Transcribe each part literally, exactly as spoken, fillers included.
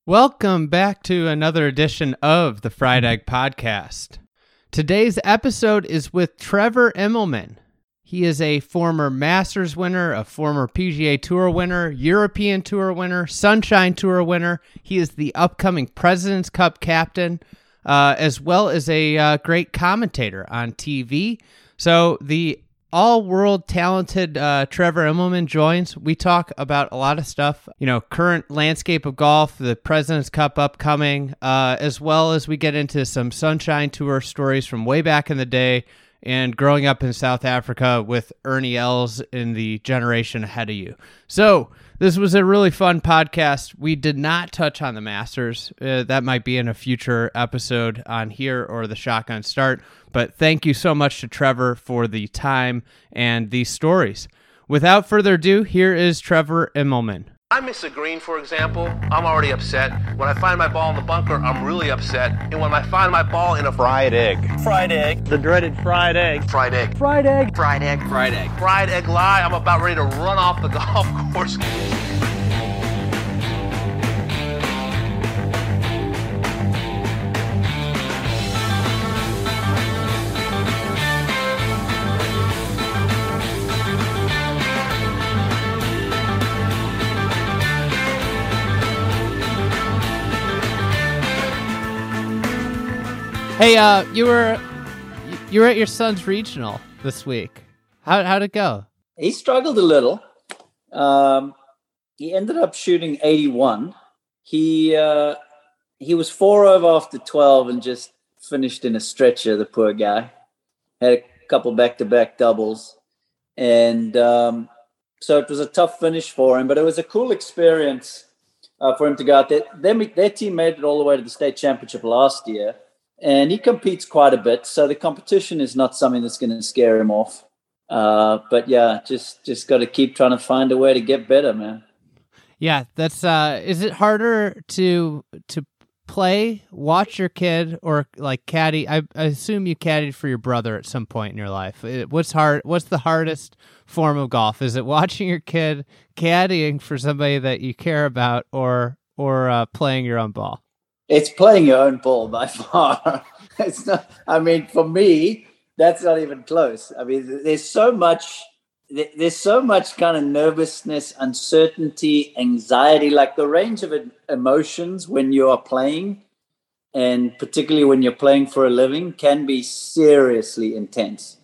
Welcome back to another edition of the Fried Egg Podcast. Today's episode is with Trevor Immelman. He is a former Masters winner, a former P G A Tour winner, European Tour winner, Sunshine Tour winner. He is the upcoming President's Cup captain, uh, as well as a uh, great commentator on T V. So the all-world talented uh, Trevor Immelman joins. We talk about a lot of stuff, you know, current landscape of golf, the President's Cup upcoming, uh, as well as we get into some Sunshine Tour stories from way back in the day and growing up in South Africa with Ernie Els in the generation ahead of you. So this was a really fun podcast. We did not touch on the Masters. Uh, that might be in a future episode on here or the Shotgun Start. But thank you so much to Trevor for the time and these stories. Without further ado, here is Trevor Immelman. I miss a green, for example, I'm already upset. When I find my ball in the bunker, I'm really upset. And when I find my ball in a fried egg. Fried egg. The dreaded fried egg. Fried egg. Fried egg. Fried egg. Fried egg. Fried egg lie, I'm about ready to run off the golf course. Hey, uh, you were you were at your son's regional this week. How how'd it go? He struggled a little. Um, he ended up shooting eighty-one. He uh, he was four over after twelve and just finished in a stretcher. The poor guy had a couple back-to-back doubles, and um, so it was a tough finish for him. But it was a cool experience uh, for him to go out there. Their, their team made it all the way to the state championship last year. And he competes quite a bit, so the competition is not something that's going to scare him off. Uh, but yeah, just just got to keep trying to find a way to get better, man. Yeah, that's. Uh, is it harder to to play, watch your kid, or like caddy? I, I assume you caddied for your brother at some point in your life. What's hard? What's the hardest form of golf? Is it watching your kid caddying for somebody that you care about, or or uh, playing your own ball? It's playing your own ball by far. It's not. I mean, for me, that's not even close. I mean, there's so much. There's so much kind of nervousness, uncertainty, anxiety. Like the range of emotions when you are playing, and particularly when you're playing for a living, can be seriously intense.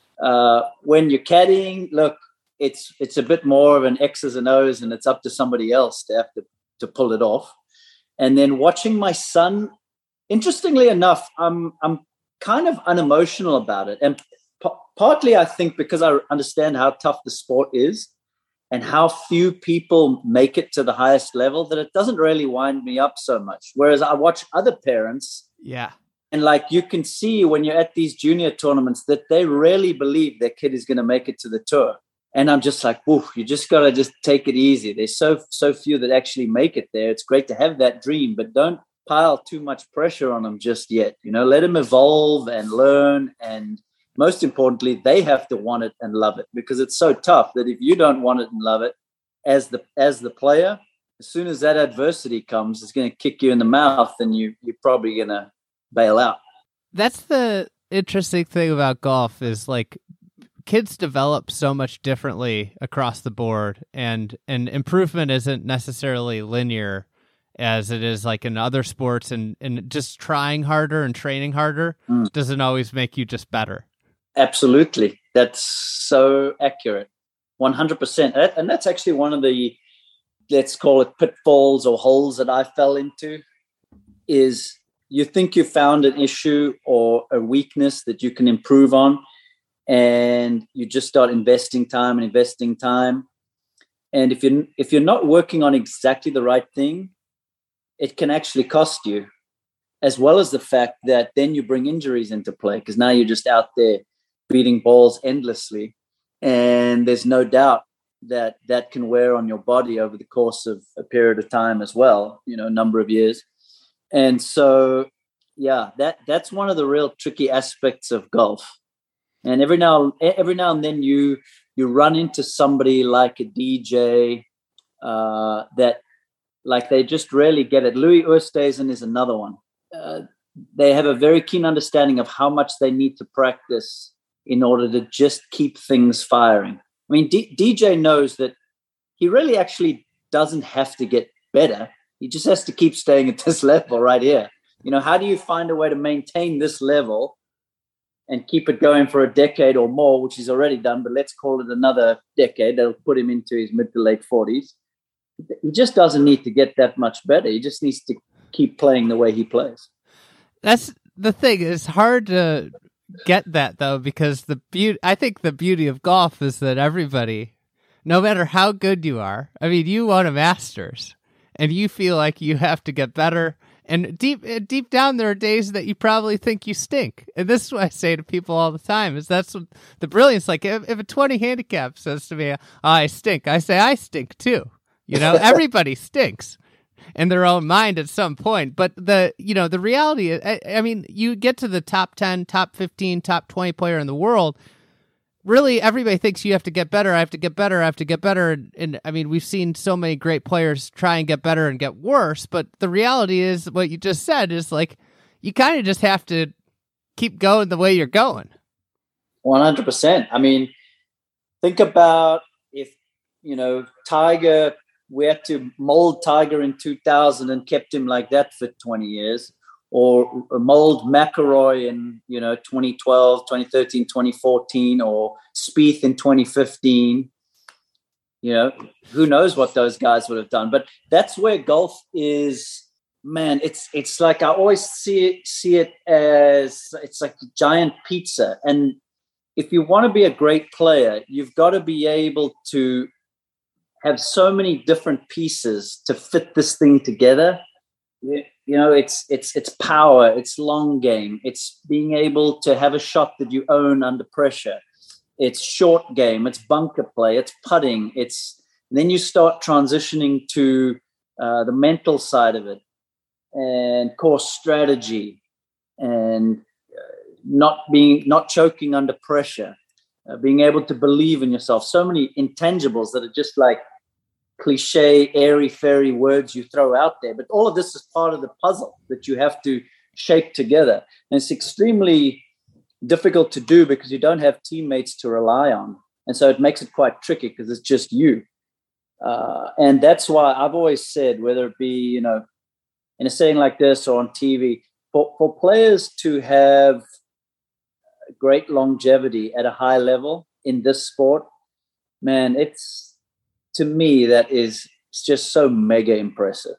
Uh, when you're caddying, look, it's it's a bit more of an X's and O's, and it's up to somebody else to have to to pull it off. And then watching my son, interestingly enough, I'm I'm kind of unemotional about it. And p- partly, I think, because I understand how tough the sport is and how few people make it to the highest level, that it doesn't really wind me up so much. Whereas I watch other parents. Yeah. And like you can see when you're at these junior tournaments that they really believe their kid is going to make it to the tour. And I'm just like, woof, you just got to just take it easy. There's so so few that actually make it there. It's great to have that dream, but don't pile too much pressure on them just yet. You know, let them evolve and learn. And most importantly, they have to want it and love it, because it's so tough that if you don't want it and love it as the as the player, as soon as that adversity comes, it's going to kick you in the mouth and you, you're probably going to bail out. That's the interesting thing about golf is like, kids develop so much differently across the board, and, and improvement isn't necessarily linear as it is like in other sports, and, and just trying harder and training harder mm. doesn't always make you just better. Absolutely. That's so accurate. one hundred percent. And that's actually one of the, let's call it pitfalls or holes that I fell into, is you think you found an issue or a weakness that you can improve on, and you just start investing time and investing time. And if you're, if you're not working on exactly the right thing, it can actually cost you, as well as the fact that then you bring injuries into play, because now you're just out there beating balls endlessly. And there's no doubt that that can wear on your body over the course of a period of time as well, you know, a number of years. And so, yeah, that that's one of the real tricky aspects of golf. And every now, every now and then you you run into somebody like a D J uh, that Like they just really get it. Louis Oosthuizen is another one. Uh, they have a very keen understanding of how much they need to practice in order to just keep things firing. I mean, D- DJ knows that he really actually doesn't have to get better. He just has to keep staying at this level right here. You know, how do you find a way to maintain this level and keep it going for a decade or more, which he's already done, but let's call it another decade. That'll put him into his mid to late forties. He just doesn't need to get that much better. He just needs to keep playing the way he plays. That's the thing. It's hard to get that, though, because the beauty, I think the beauty of golf is that everybody, no matter how good you are, I mean, you won a Masters and you feel like you have to get better. And deep deep down, there are days that you probably think you stink. And this is what I say to people all the time, is that's what the brilliance, like if, if a twenty handicap says to me, oh, I stink, I say I stink too. You know, everybody stinks in their own mind at some point. But the, you know, the reality is, I, I mean, you get to the top ten, top fifteen, top twenty player in the world. Really, everybody thinks you have to get better. I have to get better. I have to get better. And, and I mean, we've seen so many great players try and get better and get worse. But the reality is what you just said is like, you kind of just have to keep going the way you're going. one hundred percent. I mean, think about if, you know, Tiger, we had to mold Tiger in two thousand and kept him like that for twenty years. Or mold McIlroy in, you know, twenty twelve, twenty thirteen, twenty fourteen, or Spieth in twenty fifteen. You know, who knows what those guys would have done. But that's where golf is, man, it's it's like I always see it, see it as it's like a giant pizza. And if you want to be a great player, you've got to be able to have so many different pieces to fit this thing together. You know, it's it's it's power, it's long game, it's being able to have a shot that you own under pressure. It's short game, it's bunker play, it's putting. It's then you start transitioning to uh, the mental side of it, and course strategy, and uh, not being not choking under pressure, uh, being able to believe in yourself. So many intangibles that are just like cliche, airy, fairy words you throw out there. But all of this is part of the puzzle that you have to shape together. And it's extremely difficult to do because you don't have teammates to rely on. And so it makes it quite tricky because it's just you. Uh, and that's why I've always said, whether it be, you know, in a setting like this or on T V, for, for players to have great longevity at a high level in this sport, man, it's, to me, that is just so mega impressive.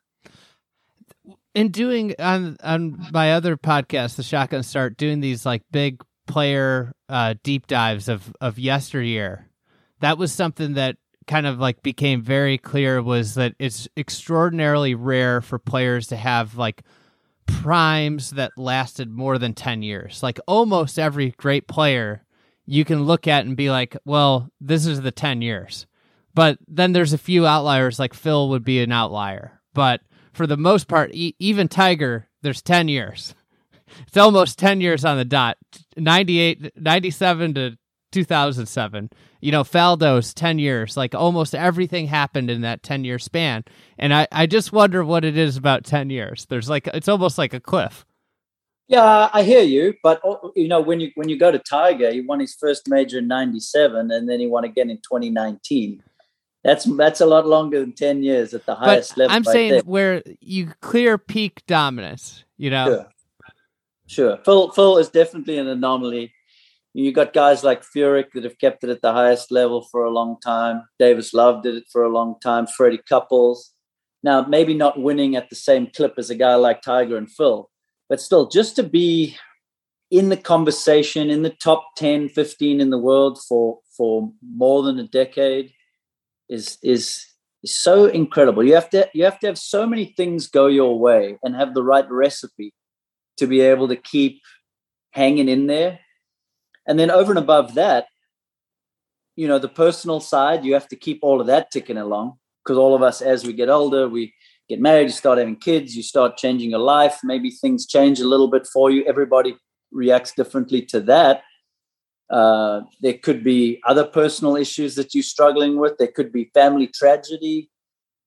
In doing on on my other podcast, the Shotgun Start, doing these like big player uh, deep dives of of yesteryear, that was something that kind of like became very clear, was that it's extraordinarily rare for players to have like primes that lasted more than ten years. Like almost every great player you can look at and be like, well, this is the ten years. But then there's a few outliers, like Phil would be an outlier. But for the most part, e- even Tiger, there's ten years. It's almost ten years on the dot. ninety-eight, ninety-seven to two thousand seven. You know, Faldo's ten years. Like almost everything happened in that ten-year span. And I, I just wonder what it is about ten years. There's like, it's almost like a cliff. Yeah, I hear you. But, you know, when you when you go to Tiger, he won his first major in ninety-seven, and then he won again in twenty nineteen. That's that's a lot longer than ten years at the highest but level. I'm right saying there. Where you clear peak dominance, you know? Sure. Sure. Phil, Phil is definitely an anomaly. You got guys like Furyk that have kept it at the highest level for a long time. Davis Love did it for a long time. Freddie Couples. Now, maybe not winning at the same clip as a guy like Tiger and Phil, but still just to be in the conversation, in the top ten, fifteen in the world for, for more than a decade, is is so incredible. You have to you have to have so many things go your way and have the right recipe to be able to keep hanging in there. And then over and above that, you know, the personal side, you have to keep all of that ticking along, because all of us, as we get older, we get married, you start having kids, you start changing your life. Maybe things change a little bit for you. Everybody reacts differently to that. Uh, there could be other personal issues that you're struggling with. There could be family tragedy.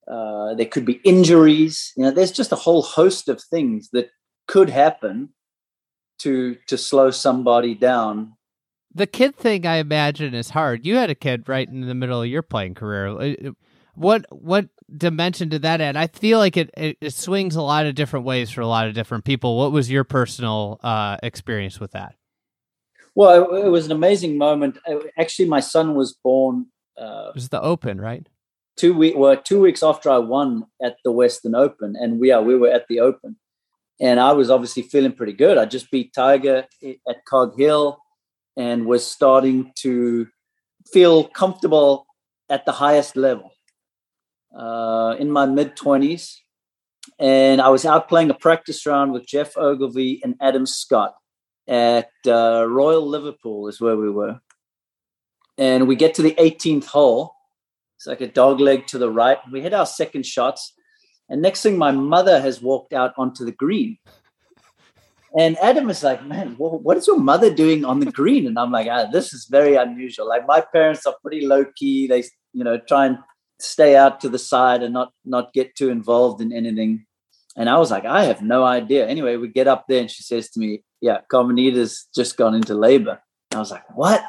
Uh, there could be injuries. You know, there's just a whole host of things that could happen to to slow somebody down. The kid thing, I imagine, is hard. You had a kid right in the middle of your playing career. What what dimension did that add? I feel like it, it, it swings a lot of different ways for a lot of different people. What was your personal uh, experience with that? Well, it, it was an amazing moment. Actually, my son was born. Uh, it was the Open, right? Two week, well, two weeks after I won at the Western Open, and we are we were at the Open, and I was obviously feeling pretty good. I just beat Tiger at Cog Hill, and was starting to feel comfortable at the highest level. Uh, in my mid twenties, and I was out playing a practice round with Jeff Ogilvy and Adam Scott at uh, Royal Liverpool is where we were. And we get to the eighteenth hole. It's like a dog leg to the right. We hit our second shots. And next thing, my mother has walked out onto the green. And Adam is like, man, what is your mother doing on the green? And I'm like, ah, this is very unusual. Like, my parents are pretty low key. They, you know, try and stay out to the side and not not get too involved in anything. And I was like, I have no idea. Anyway, we get up there and she says to me, yeah, Carmenita's just gone into labor. And I was like, what?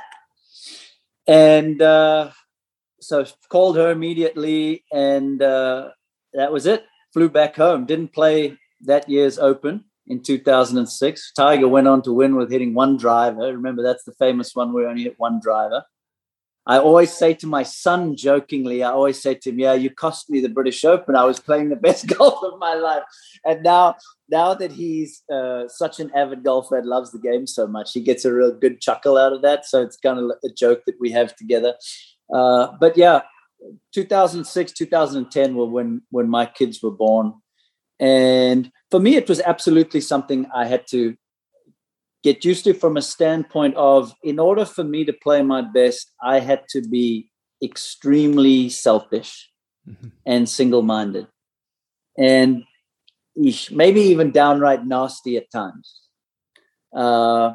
And uh, so called her immediately, and uh, that was it. Flew back home. Didn't play that year's Open in two thousand six. Tiger went on to win with hitting one driver. Remember, that's the famous one where only hit one driver. I always say to my son jokingly, I always say to him, yeah, you cost me the British Open. I was playing the best golf of my life. And now now that he's uh, such an avid golfer and loves the game so much, he gets a real good chuckle out of that. So it's kind of a joke that we have together. Uh, but yeah, two thousand six, two thousand ten were when, when my kids were born. And for me, it was absolutely something I had to get used to from a standpoint of, in order for me to play my best, I had to be extremely selfish mm-hmm. and single-minded, and maybe even downright nasty at times. Uh,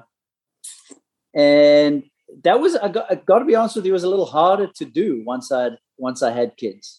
and that was, I got, I got to be honest with you, it was a little harder to do once I once I had kids.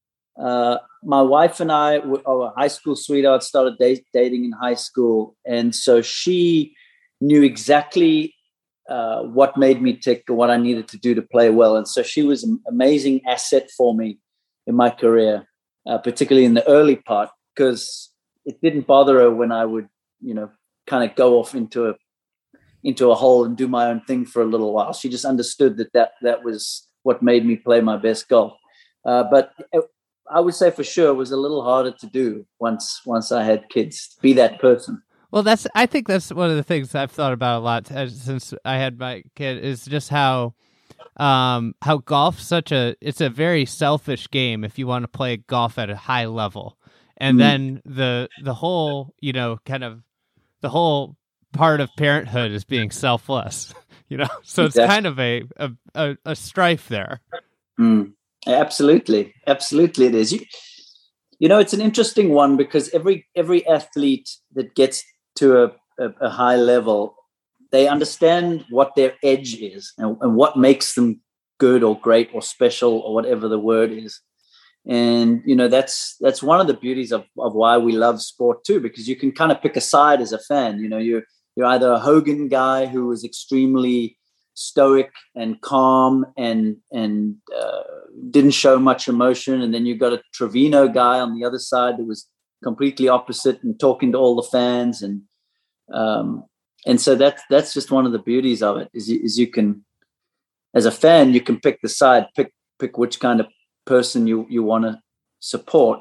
Uh, my wife and I were oh, high school sweethearts, started date, dating in high school, and so she knew exactly uh, what made me tick or what I needed to do to play well. And so she was an amazing asset for me in my career, uh, particularly in the early part, because it didn't bother her when I would, you know, kind of go off into a into a hole and do my own thing for a little while. She just understood that that, that was what made me play my best golf. Uh, but I would say for sure it was a little harder to do once once I had kids, to be that person. Well, that's. I think that's one of the things I've thought about a lot since I had my kid, is just how, um, how golf's such a. It's a very selfish game if you want to play golf at a high level, and mm-hmm. then the the whole, you know, kind of the whole part of parenthood is being selfless, you know. So it's exactly. kind of a a, a, a strife there. Mm. Absolutely, absolutely, it is. You, you know, it's an interesting one because every every athlete that gets to a, a, a high level, they understand what their edge is and, and what makes them good or great or special or whatever the word is. And, you know, that's that's one of the beauties of, of why we love sport too, because you can kind of pick a side as a fan. You know, you're, you're either a Hogan guy who was extremely stoic and calm and, and uh, didn't show much emotion. And then you've got a Trevino guy on the other side that was completely opposite and talking to all the fans, and um and so that's that's just one of the beauties of it is you, is you can, as a fan, you can pick the side, pick pick which kind of person you you want to support,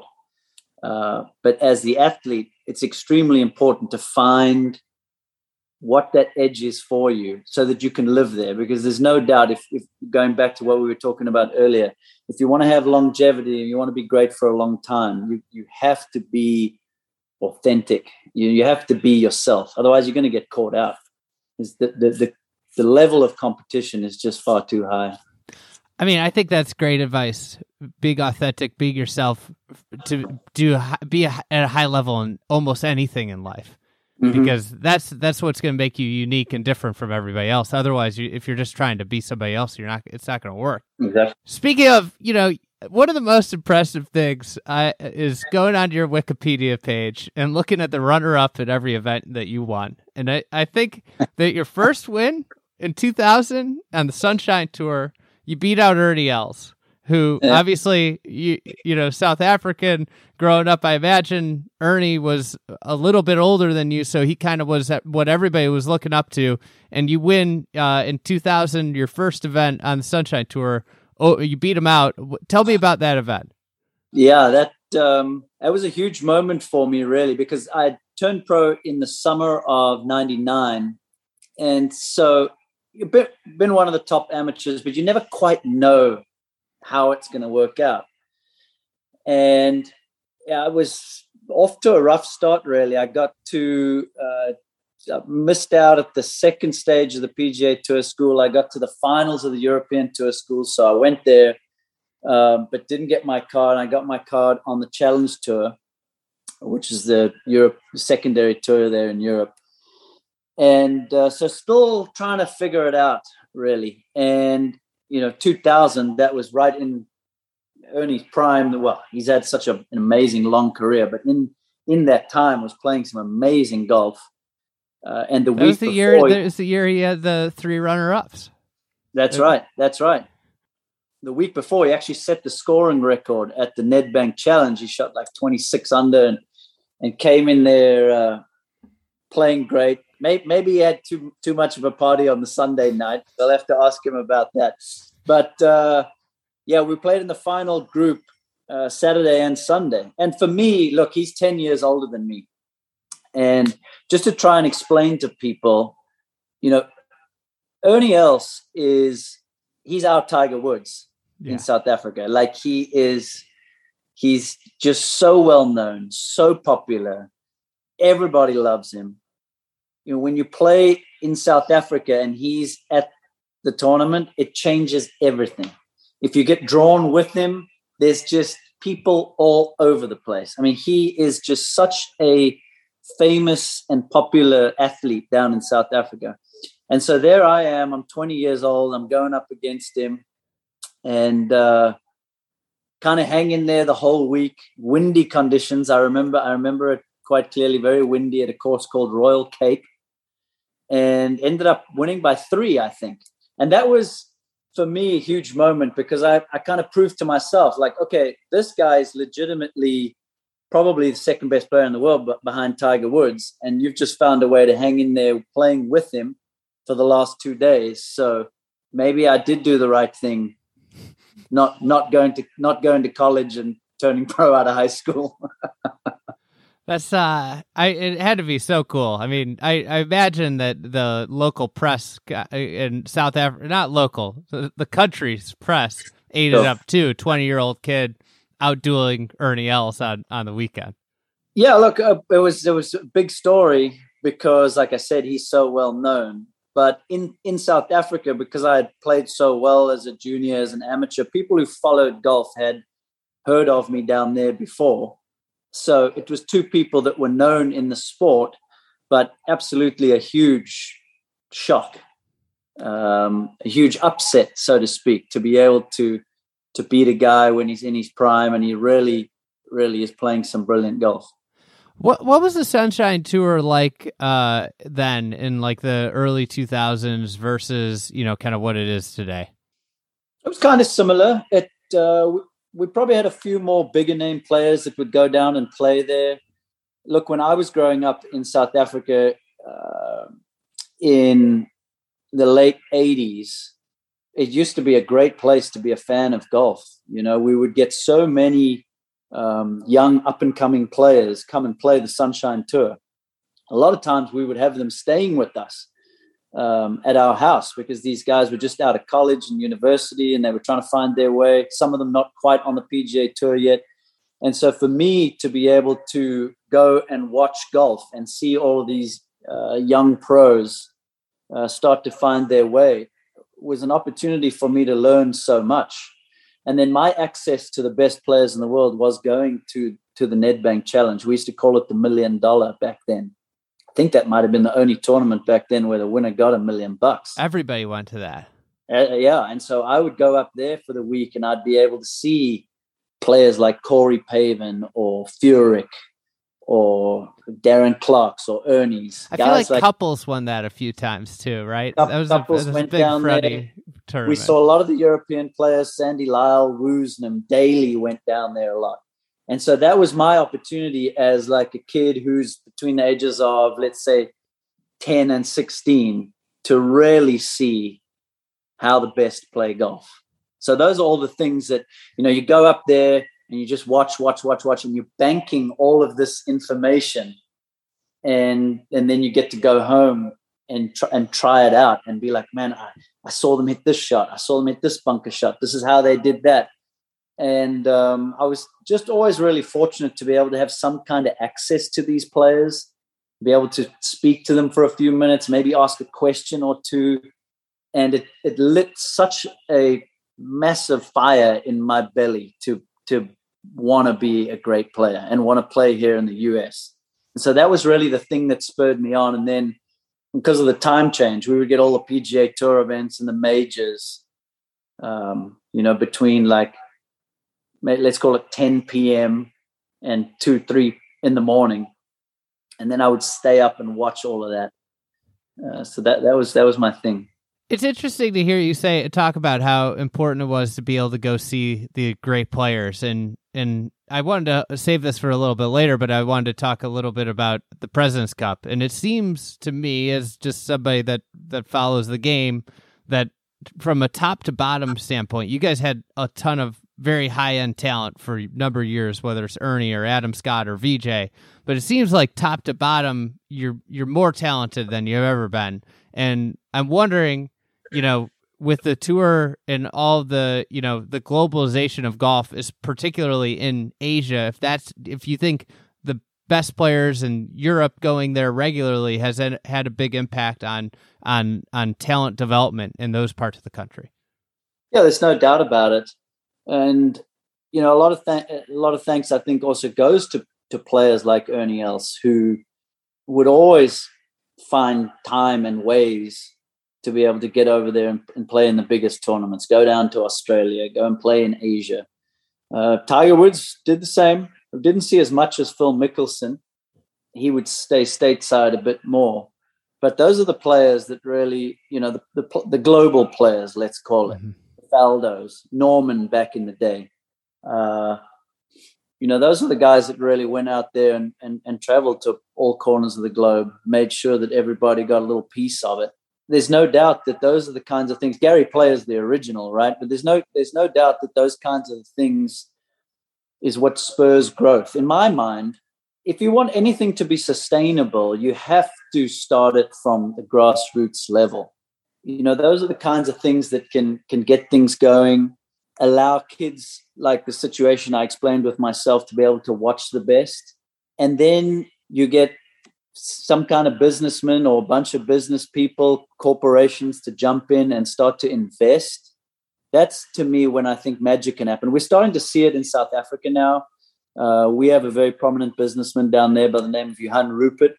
uh but as the athlete, it's extremely important to find what that edge is for you so that you can live there, because there's no doubt, if, if going back to what we were talking about earlier, if you want to have longevity and you want to be great for a long time, you, you have to be authentic. You, you have to be yourself. Otherwise, you're going to get caught out. The, the, the, the level of competition is just far too high. I mean, I think that's great advice. Be authentic, be yourself, to do be at a high level in almost anything in life. Mm-hmm. Because that's that's what's going to make you unique and different from everybody else. Otherwise, you, if you're just trying to be somebody else, you're not. It's not going to work. Exactly. Speaking of, you know, one of the most impressive things I, is going onto your Wikipedia page and looking at the runner-up at every event that you won. And I, I think that your first win in two thousand on the Sunshine Tour, you beat out Ernie Els, who yeah. obviously, you you know, South African growing up. I imagine Ernie was a little bit older than you, so he kind of was what everybody was looking up to. And you win uh, in two thousand, your first event on the Sunshine Tour. Oh, you beat him out. Tell me about that event. Yeah, that um, that was a huge moment for me, really, because I turned pro in the summer of ninety-nine. And so you've been, been one of the top amateurs, but you never quite know how it's going to work out. And yeah, I was off to a rough start, really. I got to, uh, I missed out at the second stage of the P G A Tour School. I got to the finals of the European Tour School, so I went there, um, but didn't get my card. I got my card on the Challenge Tour, which is the Europe secondary tour there in Europe. And uh, so still trying to figure it out, really. And, you know, two thousand, that was right in Ernie's prime. Well, he's had such a, an amazing long career, but in, in that time was playing some amazing golf. Uh, and the that week was the before, year. That was the year he had the three runner-ups. That's right. That's right. The week before, he actually set the scoring record at the Nedbank Challenge. He shot like twenty-six under and, and came in there uh, playing great. Maybe, maybe he had too too much of a party on the Sunday night. I'll have to ask him about that. But uh, yeah, we played in the final group uh, Saturday and Sunday. And for me, look, he's ten years older than me. And just to try and explain to people, you know, Ernie Els is, he's our Tiger Woods yeah. in South Africa. Like he is, he's just so well known, so popular. Everybody loves him. You know, when you play in South Africa and he's at the tournament, it changes everything. If you get drawn with him, there's just people all over the place. I mean, he is just such a famous and popular athlete down in South Africa. And so there I am, I'm twenty years old, I'm going up against him and uh, kind of hanging there the whole week. Windy conditions, I remember, I remember it quite clearly, very windy at a course called Royal Cape, and ended up winning by three, I think. And that was, for me, a huge moment because I, I kind of proved to myself, like, okay, this guy is legitimately probably the second best player in the world, but behind Tiger Woods. And you've just found a way to hang in there playing with him for the last two days. So maybe I did do the right thing, not not going to not going to college and turning pro out of high school. That's uh, I it had to be so cool. I mean, I, I imagine that the local press in South Africa, not local, the, the country's press ate it up too. twenty-year-old kid outdueling Ernie Els on, on the weekend. Yeah, look, uh, it was it was a big story because, like I said, he's so well known. But in, in South Africa, because I had played so well as a junior, as an amateur, people who followed golf had heard of me down there before. So it was two people that were known in the sport, but absolutely a huge shock, um, a huge upset, so to speak, to be able to to beat a guy when he's in his prime and he really, really is playing some brilliant golf. What what was the Sunshine Tour like uh, then in like the early two thousands versus, you know, kind of what it is today? It was kind of similar. It uh, we probably had a few more bigger name players that would go down and play there. Look, when I was growing up in South Africa uh, in the late eighties, it used to be a great place to be a fan of golf. You know, we would get so many um, young up-and-coming players come and play the Sunshine Tour. A lot of times we would have them staying with us um, at our house because these guys were just out of college and university and they were trying to find their way. Some of them not quite on the P G A Tour yet. And so for me to be able to go and watch golf and see all of these uh, young pros uh, start to find their way was an opportunity for me to learn so much. And then my access to the best players in the world was going to, to the Nedbank Challenge. We used to call it the million dollar back then. I think that might have been the only tournament back then where the winner got a million bucks. Everybody went to that. Uh, yeah. And so I would go up there for the week and I'd be able to see players like Corey Pavin or Furyk or Darren Clarks or Ernie's. I feel like, like Couples won that a few times too, right? Cup, that was Couples a, that was went a big down Freddie there. tournament. We saw a lot of the European players. Sandy Lyle, Woosnam, Daly went down there a lot. And so that was my opportunity as like a kid who's between the ages of, let's say, ten and sixteen to really see how the best play golf. So those are all the things that, you know, you go up there and you just watch, watch, watch, watch, and you're banking all of this information. And and then you get to go home and try, and try it out and be like, man, I, I saw them hit this shot. I saw them hit this bunker shot. This is how they did that. And um, I was just always really fortunate to be able to have some kind of access to these players, be able to speak to them for a few minutes, maybe ask a question or two. And it, it lit such a massive fire in my belly to, to want to be a great player and want to play here in the U S. And so that was really the thing that spurred me on. And then because of the time change, we would get all the P G A Tour events and the majors, um, you know, between like, let's call it ten p.m. and two, three in the morning. And then I would stay up and watch all of that. Uh, so that, that was, that was my thing. It's interesting to hear you say, talk about how important it was to be able to go see the great players. And, and I wanted to save this for a little bit later, but I wanted to talk a little bit about the President's Cup. And it seems to me, as just somebody that, that follows the game, that from a top to bottom standpoint, you guys had a ton of very high-end talent for a number of years, whether it's Ernie or Adam Scott or V J. But it seems like top to bottom, you're you're more talented than you've ever been. And I'm wondering, you know, with the tour and all the, you know, the globalization of golf is particularly in Asia, if that's, if you think the best players in Europe going there regularly has had a big impact on, on, on talent development in those parts of the country. Yeah, there's no doubt about it. And, you know, a lot of th- a lot of thanks, I think, also goes to, to players like Ernie Els, who would always find time and ways to be able to get over there and, and play in the biggest tournaments, go down to Australia, go and play in Asia. Uh, Tiger Woods did the same. I didn't see as much as Phil Mickelson. He would stay stateside a bit more. But those are the players that really, you know, the the, the global players, let's call it. Mm-hmm. Faldo's, Norman back in the day. Uh, you know, those are the guys that really went out there and, and, and traveled to all corners of the globe, made sure that everybody got a little piece of it. There's no doubt that those are the kinds of things. Gary Player's the original, right? But there's no there's no doubt that those kinds of things is what spurs growth. In my mind, if you want anything to be sustainable, you have to start it from the grassroots level. You know, those are the kinds of things that can can get things going, allow kids like the situation I explained with myself to be able to watch the best. And then you get some kind of businessman or a bunch of business people, corporations to jump in and start to invest. That's, to me, when I think magic can happen. We're starting to see it in South Africa now. Uh, we have a very prominent businessman down there by the name of Johan Rupert.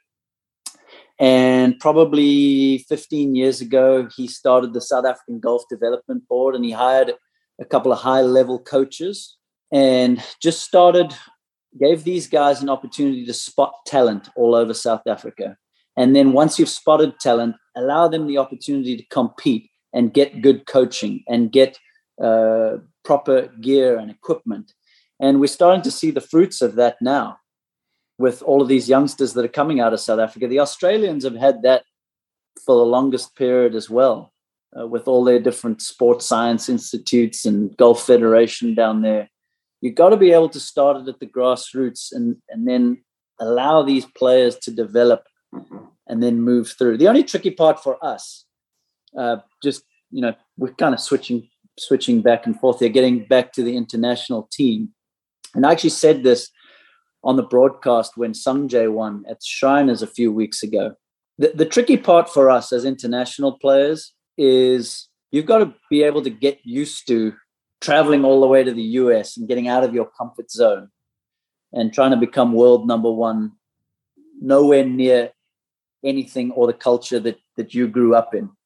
And probably fifteen years ago, he started the South African Golf Development Board, and he hired a couple of high-level coaches and just started, gave these guys an opportunity to spot talent all over South Africa. And then once you've spotted talent, allow them the opportunity to compete and get good coaching and get uh, proper gear and equipment. And we're starting to see the fruits of that now with all of these youngsters that are coming out of South Africa. The Australians have had that for the longest period as well, uh, with all their different sports science institutes and Golf Federation down there. You've got to be able to start it at the grassroots and, and then allow these players to develop and then move through. The only tricky part for us, uh, just, you know, we're kind of switching switching back and forth here, getting back to the international team. And I actually said this on the broadcast when Sungjae won at Shriners a few weeks ago. The, the tricky part for us as international players is you've got to be able to get used to traveling all the way to the U S and getting out of your comfort zone and trying to become world number one, nowhere near anything or the culture that, that you grew up in.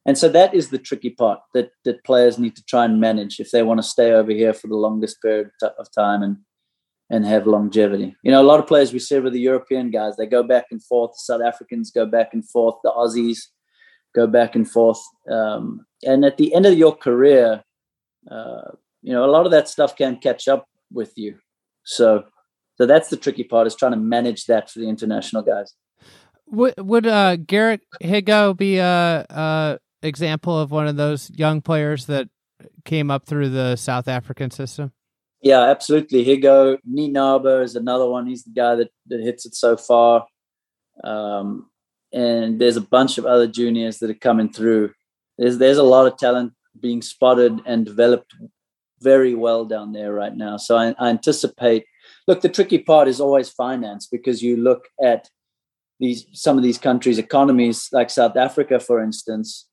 And so that is the tricky part that that players need to try and manage if they want to stay over here for the longest period of time and and have longevity. You know, a lot of players we see with the European guys, they go back and forth. The South Africans go back and forth. The Aussies go back and forth. Um, and at the end of your career, uh, you know, a lot of that stuff can catch up with you. So, so that's the tricky part, is trying to manage that for the international guys. Would would uh, Garrick Higgo be a, a example of one of those young players that came up through the South African system? Yeah, absolutely. Higgo, Ninaba is another one. He's the guy that, that hits it so far. Um, and there's a bunch of other juniors that are coming through. There's there's a lot of talent being spotted and developed very well down there right now. So I, I anticipate. Look, the tricky part is always finance, because you look at these some of these countries' economies, like South Africa, for instance,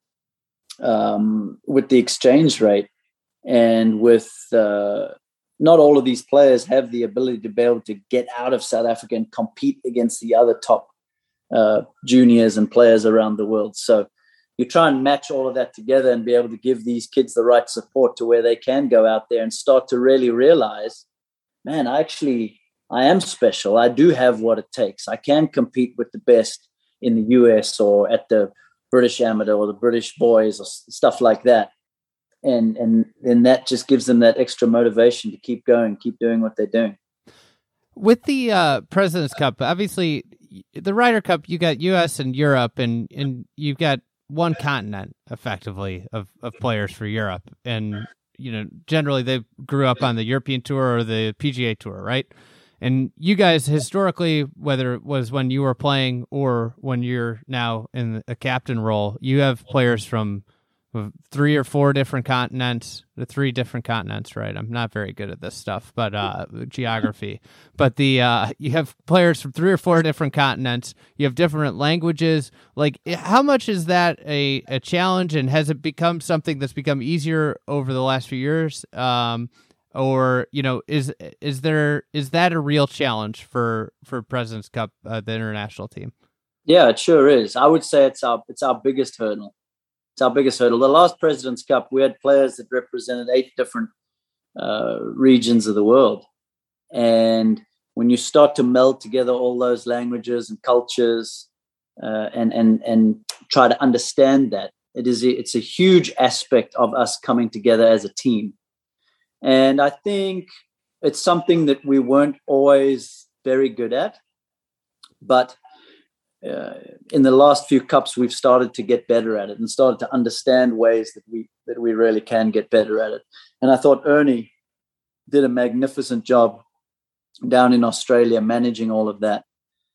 um, with the exchange rate and with uh, not all of these players have the ability to be able to get out of South Africa and compete against the other top uh, juniors and players around the world. So you try and match all of that together and be able to give these kids the right support to where they can go out there and start to really realize, man, I actually, I am special. I do have what it takes. I can compete with the best in the U S or at the British Amateur or the British Boys or stuff like that. And and then that just gives them that extra motivation to keep going, keep doing what they're doing. With the uh, President's Cup, obviously, the Ryder Cup, you got U S and Europe, and, and you've got one continent, effectively, of, of players for Europe. And, you know, generally they grew up on the European Tour or the P G A Tour, right? And you guys, historically, whether it was when you were playing or when you're now in a captain role, you have players from three or four different continents, the three different continents, right? I'm not very good at this stuff, but uh, geography. But the uh, you have players from three or four different continents. You have different languages. Like, how much is that a, a challenge, and has it become something that's become easier over the last few years? Um, or, you know, is is there is that a real challenge for for President's Cup, uh, the international team? Yeah, it sure is. I would say it's our it's our biggest hurdle. It's our biggest hurdle. The last President's Cup, we had players that represented eight different uh, regions of the world. And when you start to meld together all those languages and cultures uh, and, and, and try to understand that, it is a, it's a huge aspect of us coming together as a team. And I think it's something that we weren't always very good at. But Uh, in the last few cups, we've started to get better at it and started to understand ways that we that we really can get better at it. And I thought Ernie did a magnificent job down in Australia managing all of that.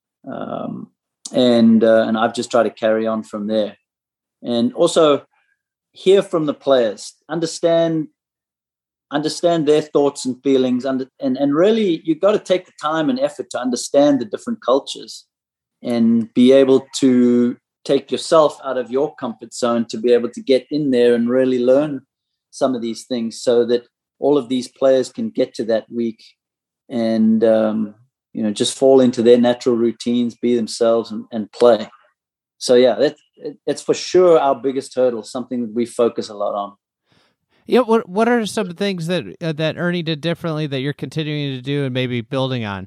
Um, and uh, and I've just tried to carry on from there. And also hear from the players, understand understand their thoughts and feelings, and and, and really you've got to take the time and effort to understand the different cultures and be able to take yourself out of your comfort zone to be able to get in there and really learn some of these things so that all of these players can get to that week and, um, you know, just fall into their natural routines, be themselves and, and play. So, yeah, that, it's for sure our biggest hurdle, something that we focus a lot on. Yeah, what what are some things that uh, that Ernie did differently that you're continuing to do and maybe building on?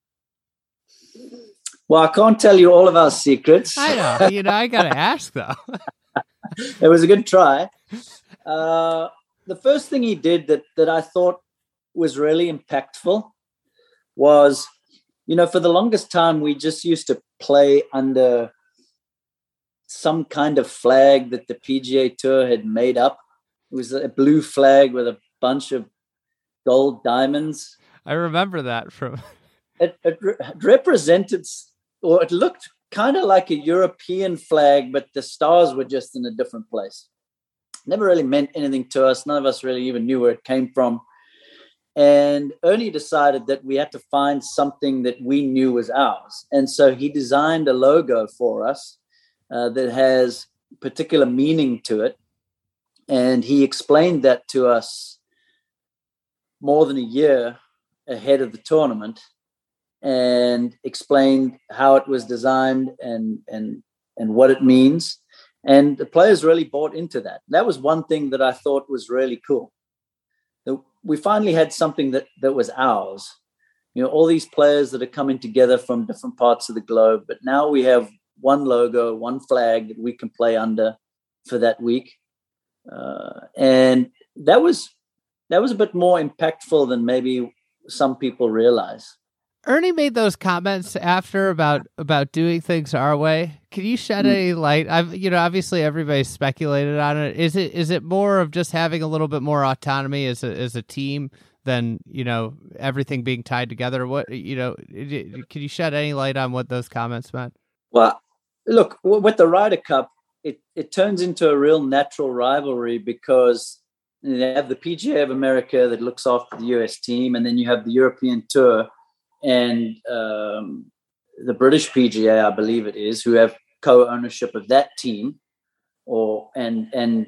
Well, I can't tell you all of our secrets. I know. You know, I got to ask, though. It was a good try. Uh, the first thing he did that that I thought was really impactful was, you know, for the longest time, we just used to play under some kind of flag that the P G A Tour had made up. It was a blue flag with a bunch of gold diamonds. I remember that from... It, it, re- it represented... or it looked kind of like a European flag, but the stars were just in a different place. Never really meant anything to us. None of us really even knew where it came from. And Ernie decided that we had to find something that we knew was ours. And so he designed a logo for us uh, that has particular meaning to it. And he explained that to us more than a year ahead of the tournament, and explained how it was designed and and and what it means. And the players really bought into that. That was one thing that I thought was really cool. We finally had something that, that was ours. You know, all these players that are coming together from different parts of the globe, but now we have one logo, one flag that we can play under for that week. Uh, and that was that was a bit more impactful than maybe some people realize. Ernie made those comments after about about doing things our way. Can you shed mm. any light? I've you know obviously everybody's speculated on it. Is it is it more of just having a little bit more autonomy as a as a team than you know everything being tied together? What you know? Can you shed any light on what those comments meant? Well, look, with the Ryder Cup, it it turns into a real natural rivalry because you have the P G A of America that looks after the U S team, and then you have the European Tour. And um, the British P G A, I believe it is, who have co-ownership of that team, or and and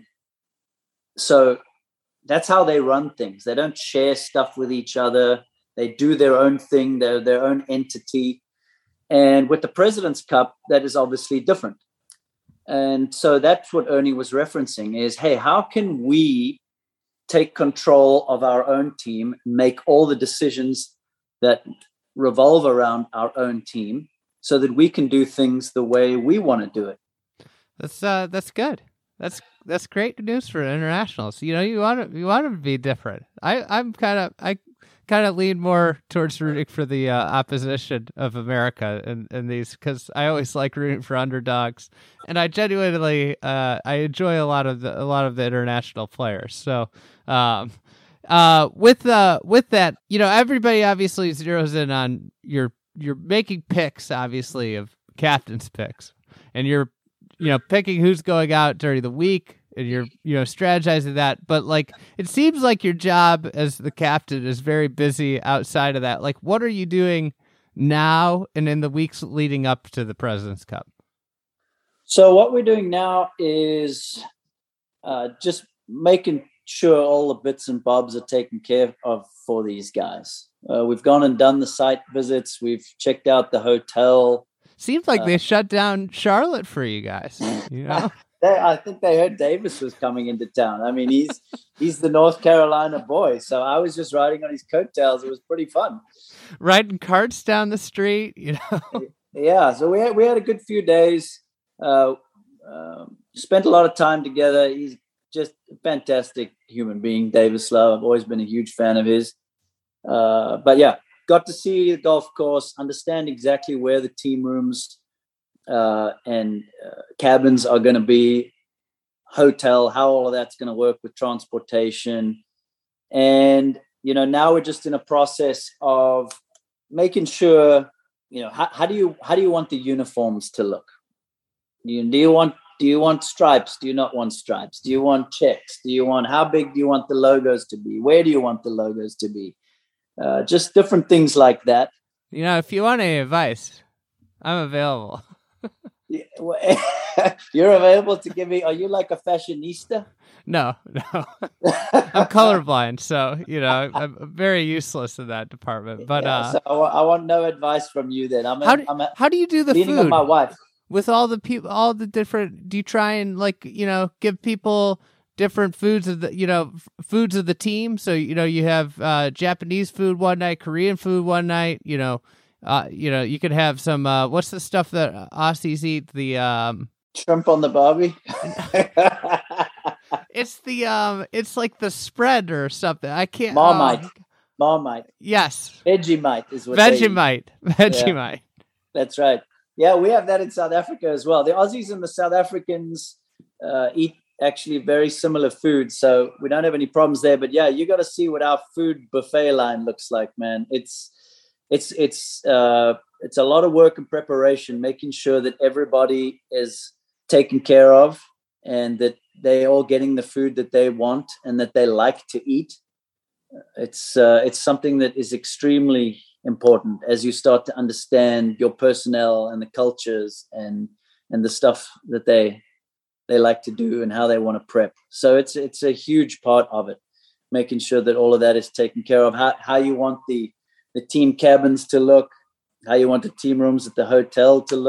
so that's how they run things. They don't share stuff with each other. They do their own thing. They're their own entity. And with the President's Cup, that is obviously different. And so that's what Ernie was referencing: is hey, how can we take control of our own team, make all the decisions that revolve around our own team so that we can do things the way we want to do it. That's uh that's good. That's that's great news for internationals. You know, you want to you want to be different. I I'm kind of I kind of lean more towards rooting for the uh, opposition of America in, in these because I always like rooting for underdogs, and I genuinely uh I enjoy a lot of the a lot of the international players. So um Uh, with uh, with that, you know, everybody obviously zeroes in on your you're making picks, obviously, of captain's picks, and you're you know picking who's going out during the week, and you're you know strategizing that. But like, it seems like your job as the captain is very busy outside of that. Like, what are you doing now and in the weeks leading up to the President's Cup? So what we're doing now is uh, just making sure all the bits and bobs are taken care of for these guys. Uh, we've gone and done the site visits. We've checked out the hotel. Seems like uh, they shut down Charlotte for you guys. You know, they, I think they heard Davis was coming into town. I mean, he's he's the North Carolina boy, so I was just riding on his coattails. It was pretty fun. Riding carts down the street, you know. Yeah, so we had we had a good few days. Uh, um, spent a lot of time together. He's just a fantastic human being, Davis Lowe. I've always been a huge fan of his. Uh, but yeah, got to see the golf course, understand exactly where the team rooms uh, and uh, cabins are going to be, hotel, how all of that's going to work with transportation. And, you know, now we're just in a process of making sure, you know, how, how do you, how do you want the uniforms to look? Do you, do you want Do you want stripes? Do you not want stripes? Do you want checks? Do you want, how big do you want the logos to be? Where do you want the logos to be? Uh, just different things like that. You know, if you want any advice, I'm available. You're available to give me, are you like a fashionista? No, no. I'm colorblind, so, you know, I'm very useless in that department. But yeah, uh, so I, I want no advice from you then. I'm a, how, do, I'm a, how do you do the leaning food? on my wife. With all the people, all the different, do you try and like, you know, give people different foods of the, you know, f- foods of the team? So, you know, you have uh, Japanese food one night, Korean food one night, you know, uh, you know, you could have some, uh, what's the stuff that Aussies eat? The, um, shrimp on the barbie. It's the, um, it's like the spread or something. I can't. Marmite. Uh, Marmite. Yes. Vegemite is what Vegemite. Vegemite. Yeah. That's right. Yeah, we have that in South Africa as well. The Aussies and the South Africans uh, eat actually very similar food, so we don't have any problems there. But yeah, you got to see what our food buffet line looks like, man. It's it's it's uh, it's a lot of work and preparation, making sure that everybody is taken care of and that they're all getting the food that they want and that they like to eat. It's uh, it's something that is extremely important as you start to understand your personnel and the cultures and and the stuff that they they like to do and how they want to prep. So it's it's a huge part of it, making sure that all of that is taken care of. How how you want the the team cabins to look, how you want the team rooms at the hotel to look,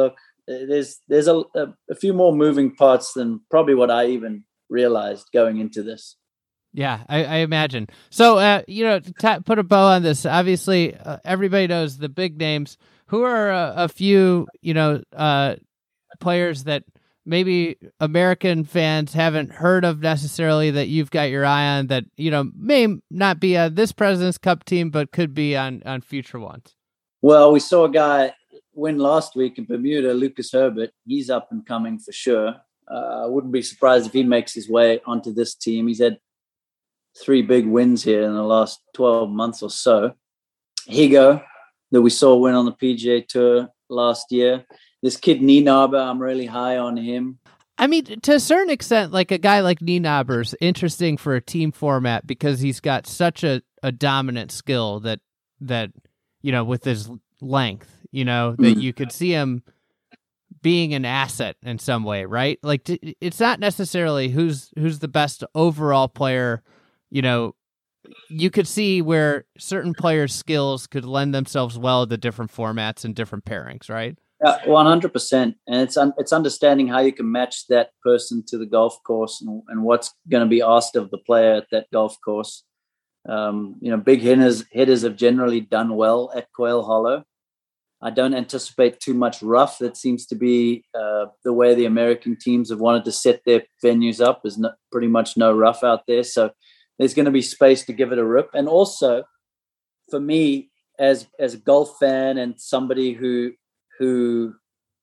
there's there's a, a, a few more moving parts than probably what I even realized going into this. Yeah, I, I imagine. So, uh, you know, to t- put a bow on this, obviously, uh, everybody knows the big names. Who are a, a few, you know, uh, players that maybe American fans haven't heard of necessarily that you've got your eye on that, you know, may not be on this President's Cup team, but could be on, on future ones? Well, we saw a guy win last week in Bermuda, Lucas Herbert. He's up and coming for sure. Uh, I wouldn't be surprised if he makes his way onto this team. He's had three big wins here in the last twelve months or so. Higo, that we saw win on the P G A Tour last year. This kid, Nienaber, I'm really high on him. I mean, to a certain extent, like a guy like Nienaber's interesting for a team format because he's got such a, a dominant skill that, that, you know, with his length, you know, that mm-hmm. you could see him being an asset in some way, right? Like t- it's not necessarily who's who's the best overall player. You know, you could see where certain players' skills could lend themselves well to different formats and different pairings, right? Yeah, one hundred percent. And it's un- it's understanding how you can match that person to the golf course and, and what's going to be asked of the player at that golf course. Um, you know, big hitters, hitters have generally done well at Quail Hollow. I don't anticipate too much rough. That seems to be uh, the way the American teams have wanted to set their venues up. There's no, pretty much no rough out there. So there's going to be space to give it a rip. And also, for me, as as a golf fan and somebody who who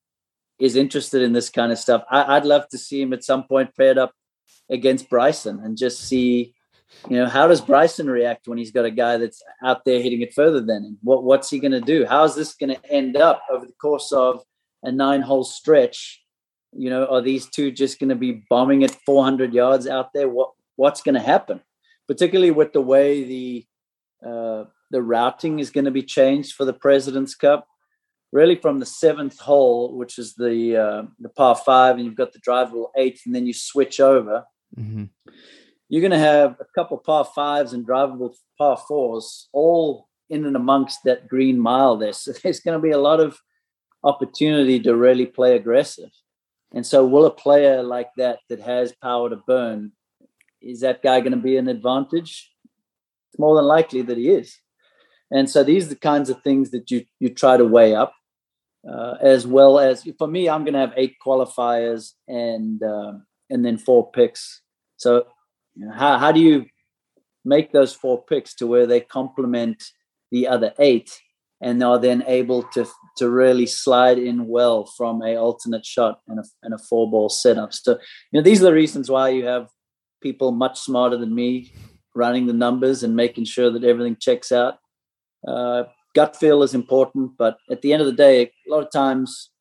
is interested in this kind of stuff, I, I'd love to see him at some point paired up against Bryson and just see, you know, how does Bryson react when he's got a guy that's out there hitting it further than him? What what's he going to do? How is this going to end up over the course of a nine-hole stretch? You know, are these two just going to be bombing at four hundred yards out there? What what's going to happen? Particularly with the way the uh, the routing is going to be changed for the President's Cup. Really, from the seventh hole, which is the uh, the par five, and you've got the drivable eighth, and then you switch over. Mm-hmm. You're going to have a couple par fives and drivable par fours all in and amongst that green mile there. So there's going to be a lot of opportunity to really play aggressive. And so will a player like that that has power to burn, is that guy going to be an advantage? It's more than likely that he is. And so these are the kinds of things that you you try to weigh up, uh, as well as, for me, I'm going to have eight qualifiers and uh, and then four picks. So you know, how how do you make those four picks to where they complement the other eight and are then able to to really slide in well from a alternate shot and a, and a four ball setup? So you know these are the reasons why you have people much smarter than me running the numbers and making sure that everything checks out. Uh, gut feel is important, but at the end of the day, a lot of times,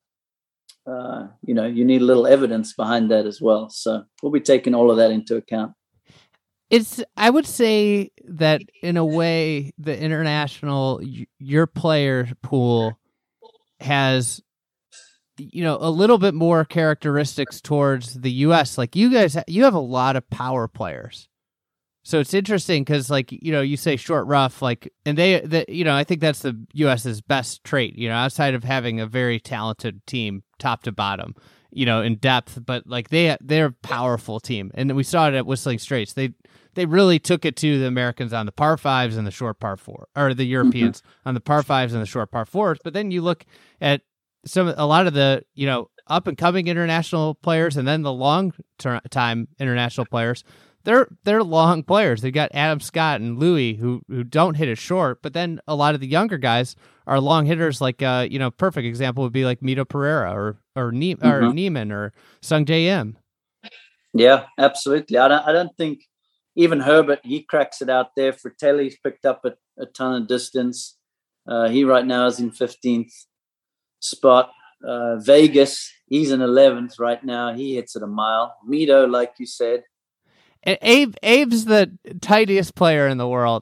uh, you know, you need a little evidence behind that as well. So we'll be taking all of that into account. It's, I would say that in a way, the international, your player pool has, you know, a little bit more characteristics towards the U S. Like you guys, you have a lot of power players. So it's interesting because, like, you know, you say short rough, like, and they, the, you know, I think that's the U S's best trait, you know, outside of having a very talented team, top to bottom, you know, in depth, but like they, they're a powerful team. And we saw it at Whistling Straits. They, they really took it to the Americans on the par fives and the short par four, or the Europeans mm-hmm. on the par fives and the short par fours. But then you look at some, a lot of the, you know, up and coming international players and then the long ter- time international players. They're they're long players. They've got Adam Scott and Louis who who don't hit it short, but then a lot of the younger guys are long hitters. Like uh, you know, perfect example would be like Mito Pereira or or, ne- mm-hmm. or Neiman or Sung Jae Im. Yeah, absolutely. I don't I don't think even Herbert, he cracks it out there. Fratelli's picked up a, a ton of distance. Uh, he right now is in fifteenth spot. Uh, Vegas, he's in eleventh right now. He hits it a mile. Mito, like you said. Abe, Abe's the tightest player in the world.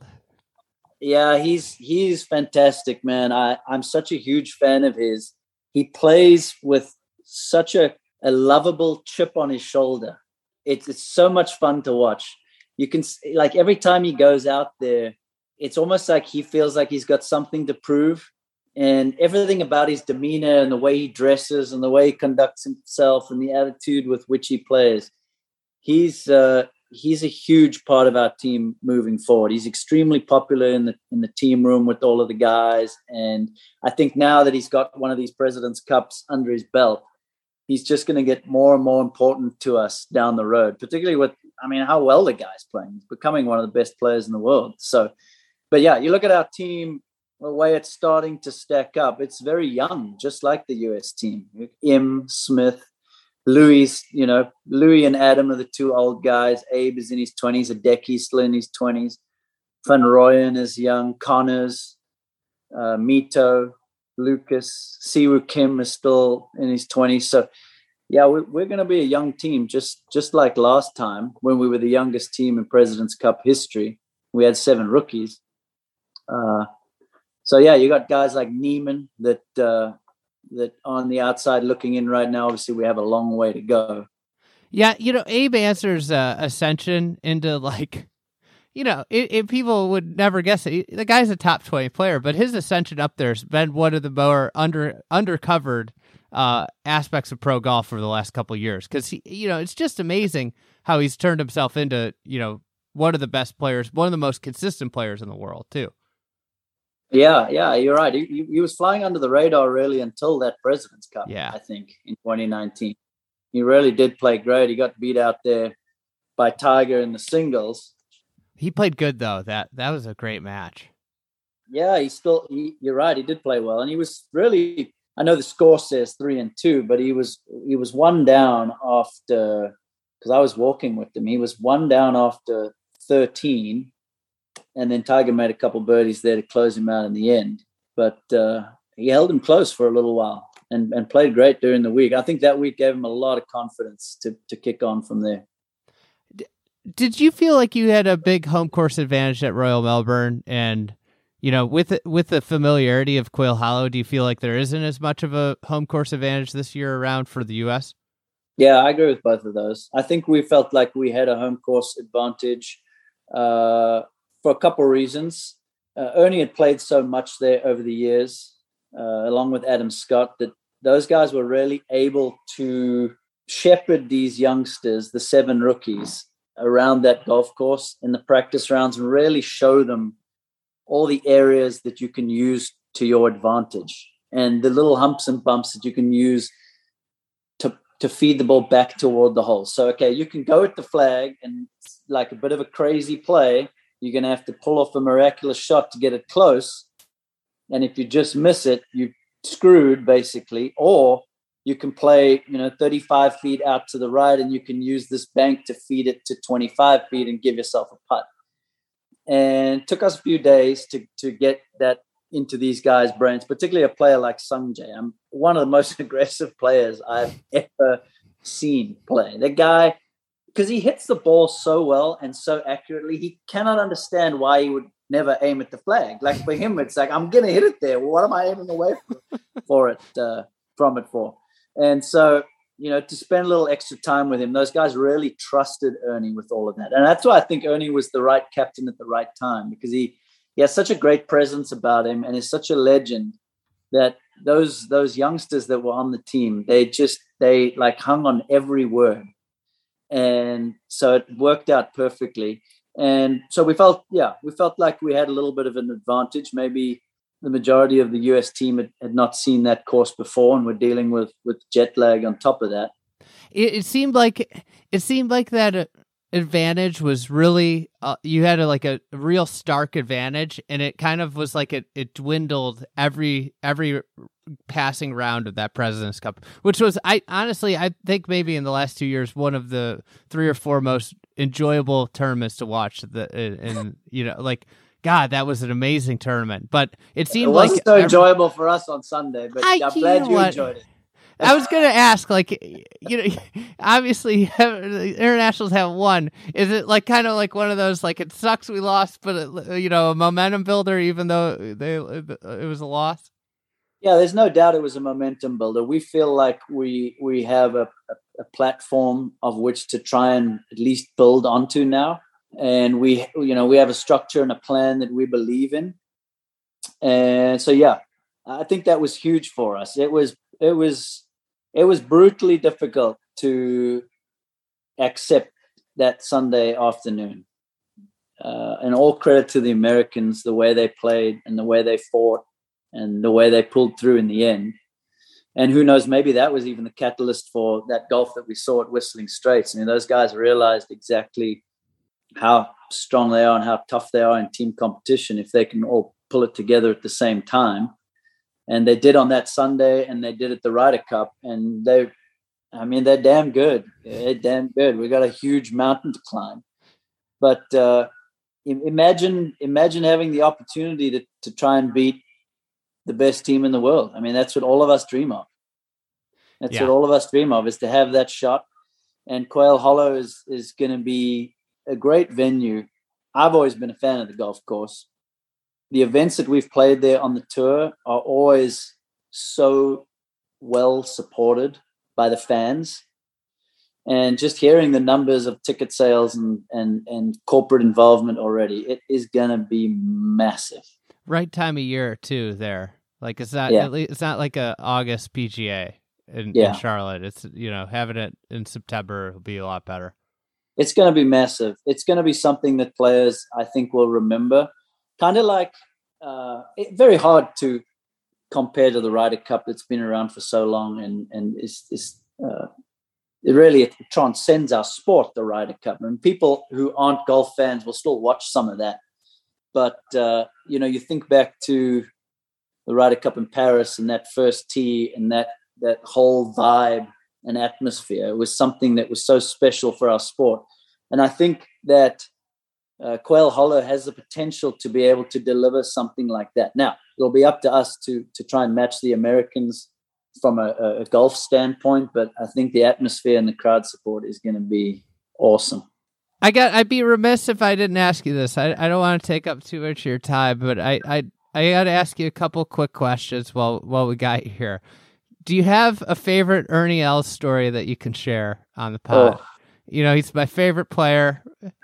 Yeah, he's he's fantastic, man. I, I'm such a huge fan of his. He plays with such a, a lovable chip on his shoulder. It's it's so much fun to watch. You can, like, every time he goes out there, it's almost like he feels like he's got something to prove. and everything about his demeanor and the way he dresses and the way he conducts himself and the attitude with which he plays, he's uh, he's a huge part of our team moving forward. He's extremely popular in the in the team room with all of the guys, and I think now that he's got one of these President's Cups under his belt, he's just going to get more and more important to us down the road, particularly with, I mean, how well the guy's playing. He's becoming one of the best players in the world. So, but yeah, you look at our team, the way it's starting to stack up, it's very young, just like the U S team. Im, Smith, Louis, you know, Louis and Adam are the two old guys. Abe is in his twenties. Adeki's still in his twenties. Van Rooyen is young. Connors, uh, Mito, Lucas, Siwoo Kim is still in his twenties. So, yeah, we're, we're going to be a young team, just just like last time when we were the youngest team in President's Cup history. We had seven rookies. Uh, so, yeah, you got guys like Neiman that uh, that on the outside looking in right now. Obviously, we have a long way to go. Yeah, you know, Abe Ancer's uh, ascension into, like, you know, it, it, people would never guess it. The guy's a top twenty player, but his ascension up there has been one of the more under undercovered uh, aspects of pro golf for the last couple of years. Because, you know, it's just amazing how he's turned himself into, you know, one of the best players, one of the most consistent players in the world, too. Yeah, yeah, you're right. He, he was flying under the radar really until that President's Cup, yeah. I think, in twenty nineteen. He really did play great. He got beat out there by Tiger in the singles. He played good, though. That that was a great match. Yeah, he still, he, you're right, he did play well. And he was really, I know the score says three and two, but he was he was one down after, because I was walking with him, he was one down after thirteen. And then Tiger made a couple birdies there to close him out in the end. But uh, he held him close for a little while and, and played great during the week. I think that week gave him a lot of confidence to, to kick on from there. Did you feel like you had a big home course advantage at Royal Melbourne? And, you know, with with the familiarity of Quail Hollow, do you feel like there isn't as much of a home course advantage this year around for the U S? Yeah, I agree with both of those. I think we felt like we had a home course advantage uh, for a couple of reasons. Uh, Ernie had played so much there over the years, uh, along with Adam Scott, that those guys were really able to shepherd these youngsters, the seven rookies, around that golf course in the practice rounds and really show them all the areas that you can use to your advantage and the little humps and bumps that you can use to, to feed the ball back toward the hole. So, okay, you can go at the flag and like a bit of a crazy play, you're going to have to pull off a miraculous shot to get it close. And if you just miss it, you're screwed basically. Or you can play, you know, thirty-five feet out to the right and you can use this bank to feed it to twenty-five feet and give yourself a putt. And it took us a few days to, to get that into these guys' brains, particularly a player like Sungjae. I'm one of the most aggressive players I've ever seen play. The guy, because he hits the ball so well and so accurately, he cannot understand why he would never aim at the flag. Like for him, it's like, I'm going to hit it there. Well, what am I aiming away for, for it, uh, from it for? And so, you know, to spend a little extra time with him, those guys really trusted Ernie with all of that. And that's why I think Ernie was the right captain at the right time, because he, he has such a great presence about him and is such a legend that those those youngsters that were on the team, they just, they like hung on every word. And so it worked out perfectly. And so we felt, yeah, we felt like we had a little bit of an advantage. Maybe the majority of the U S team had, had not seen that course before, and we're dealing with, with jet lag on top of that. It, it seemed like it seemed like that advantage was really uh, you had a, like a real stark advantage, and it kind of was like it, it dwindled every every passing round of that President's Cup, which was, I honestly I think maybe in the last two years one of the three or four most enjoyable tournaments to watch. The and you know like. God, that was an amazing tournament, but it seemed it wasn't like so every... enjoyable for us on Sunday. But I, I'm glad you, you enjoyed it. I was going to ask, like, you know, obviously the internationals have won. Is it like kind of like one of those, like, it sucks we lost, but it, you know, a momentum builder, even though they it was a loss? Yeah, there's no doubt it was a momentum builder. We feel like we we have a, a, a platform of which to try and at least build onto now. And we, you know, we have a structure and a plan that we believe in. And so, yeah, I think that was huge for us. It was it was it was brutally difficult to accept that Sunday afternoon. Uh, and all credit to the Americans, the way they played and the way they fought and the way they pulled through in the end. And who knows, maybe that was even the catalyst for that golf that we saw at Whistling Straits. I mean, those guys realized exactly how strong they are and how tough they are in team competition if they can all pull it together at the same time. And they did on that Sunday, and they did at the Ryder Cup. And they, I mean, they're damn good. They're damn good. We got a huge mountain to climb. But uh, imagine, imagine having the opportunity to, to try and beat the best team in the world. I mean, that's what all of us dream of. That's yeah. what all of us dream of, is to have that shot. And Quail Hollow is is going to be a great venue. I've always been a fan of the golf course. The events that we've played there on the tour are always so well supported by the fans. And just hearing the numbers of ticket sales and and, and corporate involvement already, it is going to be massive. Right time of year too there. Like it's not yeah. it's not like a August P G A in, yeah. in Charlotte. It's, you know, having it in September will be a lot better. It's going to be massive. It's going to be something that players, I think, will remember. Kind of like uh, it, very hard to compare to the Ryder Cup that's been around for so long, and and is is uh, it really it transcends our sport, the Ryder Cup. And people who aren't golf fans will still watch some of that. But uh, you know, you think back to the Ryder Cup in Paris and that first tee and that that whole vibe and atmosphere. It was something that was so special for our sport. And I think that uh, Quail Hollow has the potential to be able to deliver something like that. Now, it'll be up to us to to try and match the Americans from a, a golf standpoint, but I think the atmosphere and the crowd support is going to be awesome. I got. I'd be remiss if I didn't ask you this. I, I don't want to take up too much of your time, but I I, I got to ask you a couple quick questions while while we got you here. Do you have a favorite Ernie Els story that you can share on the pod? Oh. You know, he's my favorite player.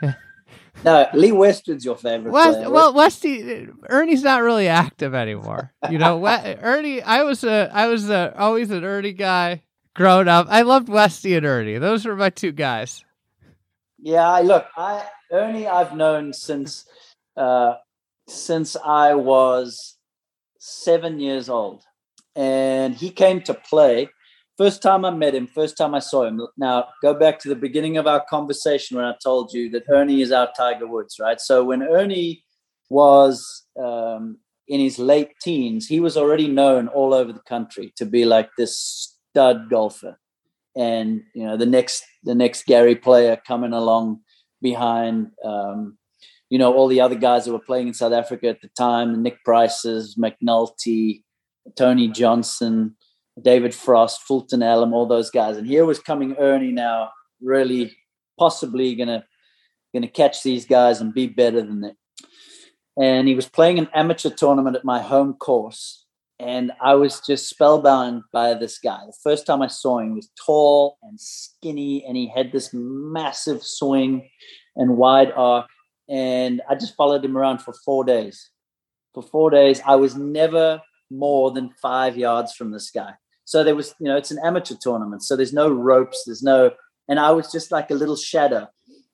No, Lee Westwood's your favorite West, player. Well, Westy, Ernie's not really active anymore. You know, Ernie. I was a, I was a, always an Ernie guy growing up. I loved Westy and Ernie. Those were my two guys. Yeah, look, I Ernie, I've known since uh, since I was seven years old, and he came to play. First time I met him, first time I saw him. Now, go back to the beginning of our conversation when I told you that Ernie is our Tiger Woods, right? So when Ernie was um, in his late teens, he was already known all over the country to be like this stud golfer. And, you know, the next the next Gary Player coming along behind, um, you know, all the other guys that were playing in South Africa at the time, the Nick Prices, McNulty, Tony Johnson, David Frost, Fulton Allen, all those guys. And here was coming Ernie now, really possibly gonna gonna catch these guys and be better than them. And he was playing an amateur tournament at my home course, and I was just spellbound by this guy. The first time I saw him, he was tall and skinny, and he had this massive swing and wide arc. And I just followed him around for four days. For four days, I was never more than five yards from this guy. So there was, you know, it's an amateur tournament. So there's no ropes, there's no, and I was just like a little shadow.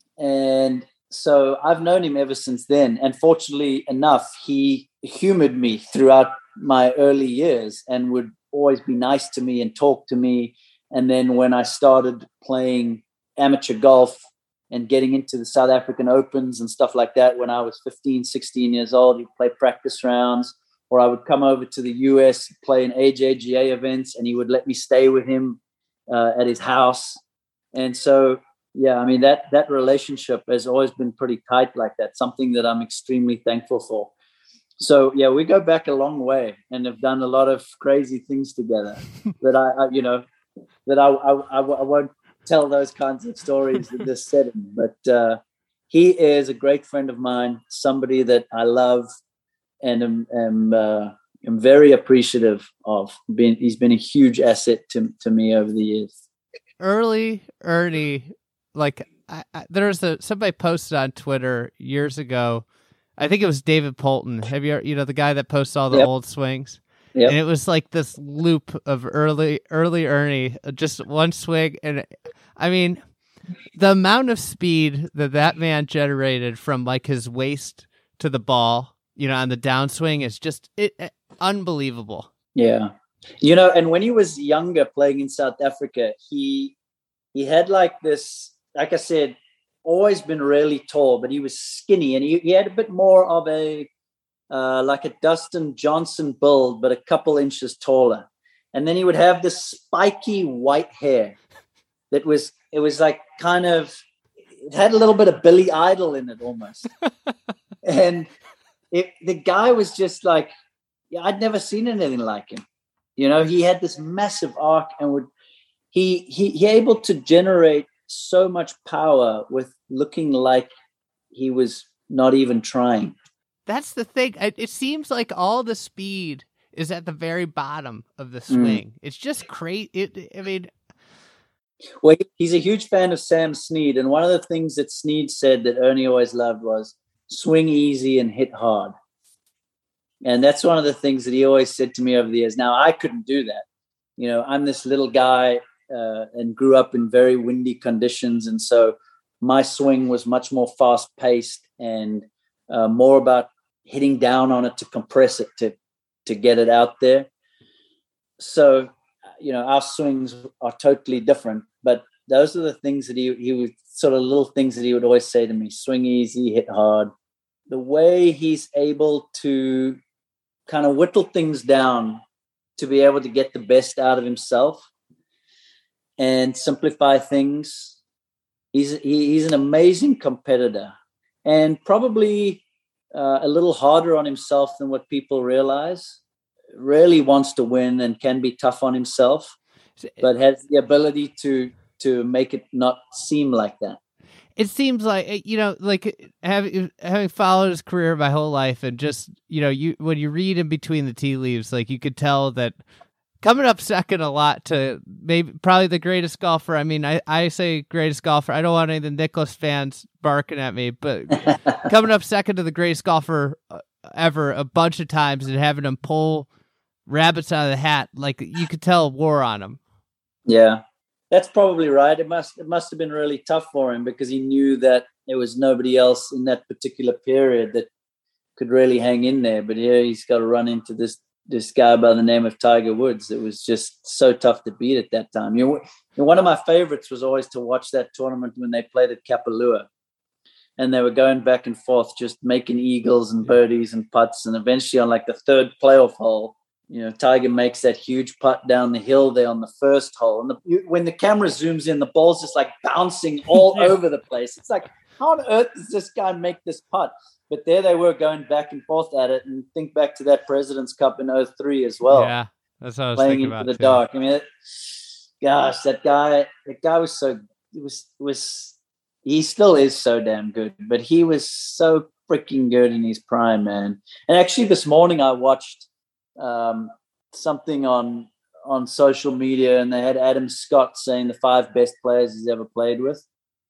And so I've known him ever since then. And fortunately enough, he humored me throughout my early years and would always be nice to me and talk to me. And then when I started playing amateur golf and getting into the South African Opens and stuff like that, when I was fifteen, sixteen years old, he'd play practice rounds. Or I would come over to the U S, play in A J G A events, and he would let me stay with him uh, at his house. And so, yeah, I mean, that that relationship has always been pretty tight like that, something that I'm extremely thankful for. So, yeah, we go back a long way and have done a lot of crazy things together that I, I you know, that I, I, I, I won't tell those kinds of stories in this setting. But uh, he is a great friend of mine, somebody that I love, and am, am, uh, am very appreciative of. Being, he's been a huge asset to to me over the years. Early Ernie, like I, I, there was a somebody posted on Twitter years ago. I think it was David Polton. Have you, you know, the guy that posts all the yep. old swings? Yep. And it was like this loop of early, early Ernie, just one swing. And I mean, the amount of speed that that man generated from like his waist to the ball, you know, on the downswing is just it, it, unbelievable. Yeah. You know, and when he was younger playing in South Africa, he he had like this, like I said, always been really tall, but he was skinny, and he, he had a bit more of a uh, like a Dustin Johnson build, but a couple inches taller. And then he would have this spiky white hair that was, it was like kind of, it had a little bit of Billy Idol in it almost. And it, the guy was just like, yeah, I'd never seen anything like him. You know, he had this massive arc and would, he, he, he able to generate so much power with looking like he was not even trying. That's the thing. It, it seems like all the speed is at the very bottom of the swing. Mm. It's just crazy. It, I mean, well, he's a huge fan of Sam Snead, and one of the things that Snead said that Ernie always loved was swing easy and hit hard. And that's one of the things that he always said to me over the years. Now, I couldn't do that. You know, I'm this little guy uh, and grew up in very windy conditions, and so my swing was much more fast-paced and uh, more about hitting down on it to compress it, to to get it out there. So, you know, our swings are totally different, but those are the things that he, he would sort of little things that he would always say to me: swing easy, hit hard. The way he's able to kind of whittle things down to be able to get the best out of himself and simplify things. He's, he, he's an amazing competitor, and probably uh, a little harder on himself than what people realize. Really wants to win and can be tough on himself, but has the ability to to make it not seem like that. It seems like, you know, like having having followed his career my whole life, and just, you know, you when you read in between the tea leaves, like you could tell that coming up second a lot to maybe probably the greatest golfer. I mean, I, I say greatest golfer. I don't want any of the Nicklaus fans barking at me, but coming up second to the greatest golfer ever a bunch of times and having him pull rabbits out of the hat, like you could tell war on him. Yeah, that's probably right. It must it must have been really tough for him, because he knew that there was nobody else in that particular period that could really hang in there. But here he's got to run into this this guy by the name of Tiger Woods. It was just so tough to beat at that time. You know, one of my favorites was always to watch that tournament when they played at Kapalua, and they were going back and forth, just making eagles and birdies and putts. And eventually on like the third playoff hole, you know, Tiger makes that huge putt down the hill there on the first hole. And the, when the camera zooms in, the ball's just like bouncing all yeah. over the place. It's like, how on earth does this guy make this putt? But there they were going back and forth at it. And think back to that President's Cup in oh three as well. Yeah, that's what I was playing thinking into about the too. dark. I mean, it, gosh, that guy, that guy was so, it was, was, he still is so damn good. But he was so freaking good in his prime, man. And actually this morning I watched um, something on on social media, and they had Adam Scott saying the five best players he's ever played with.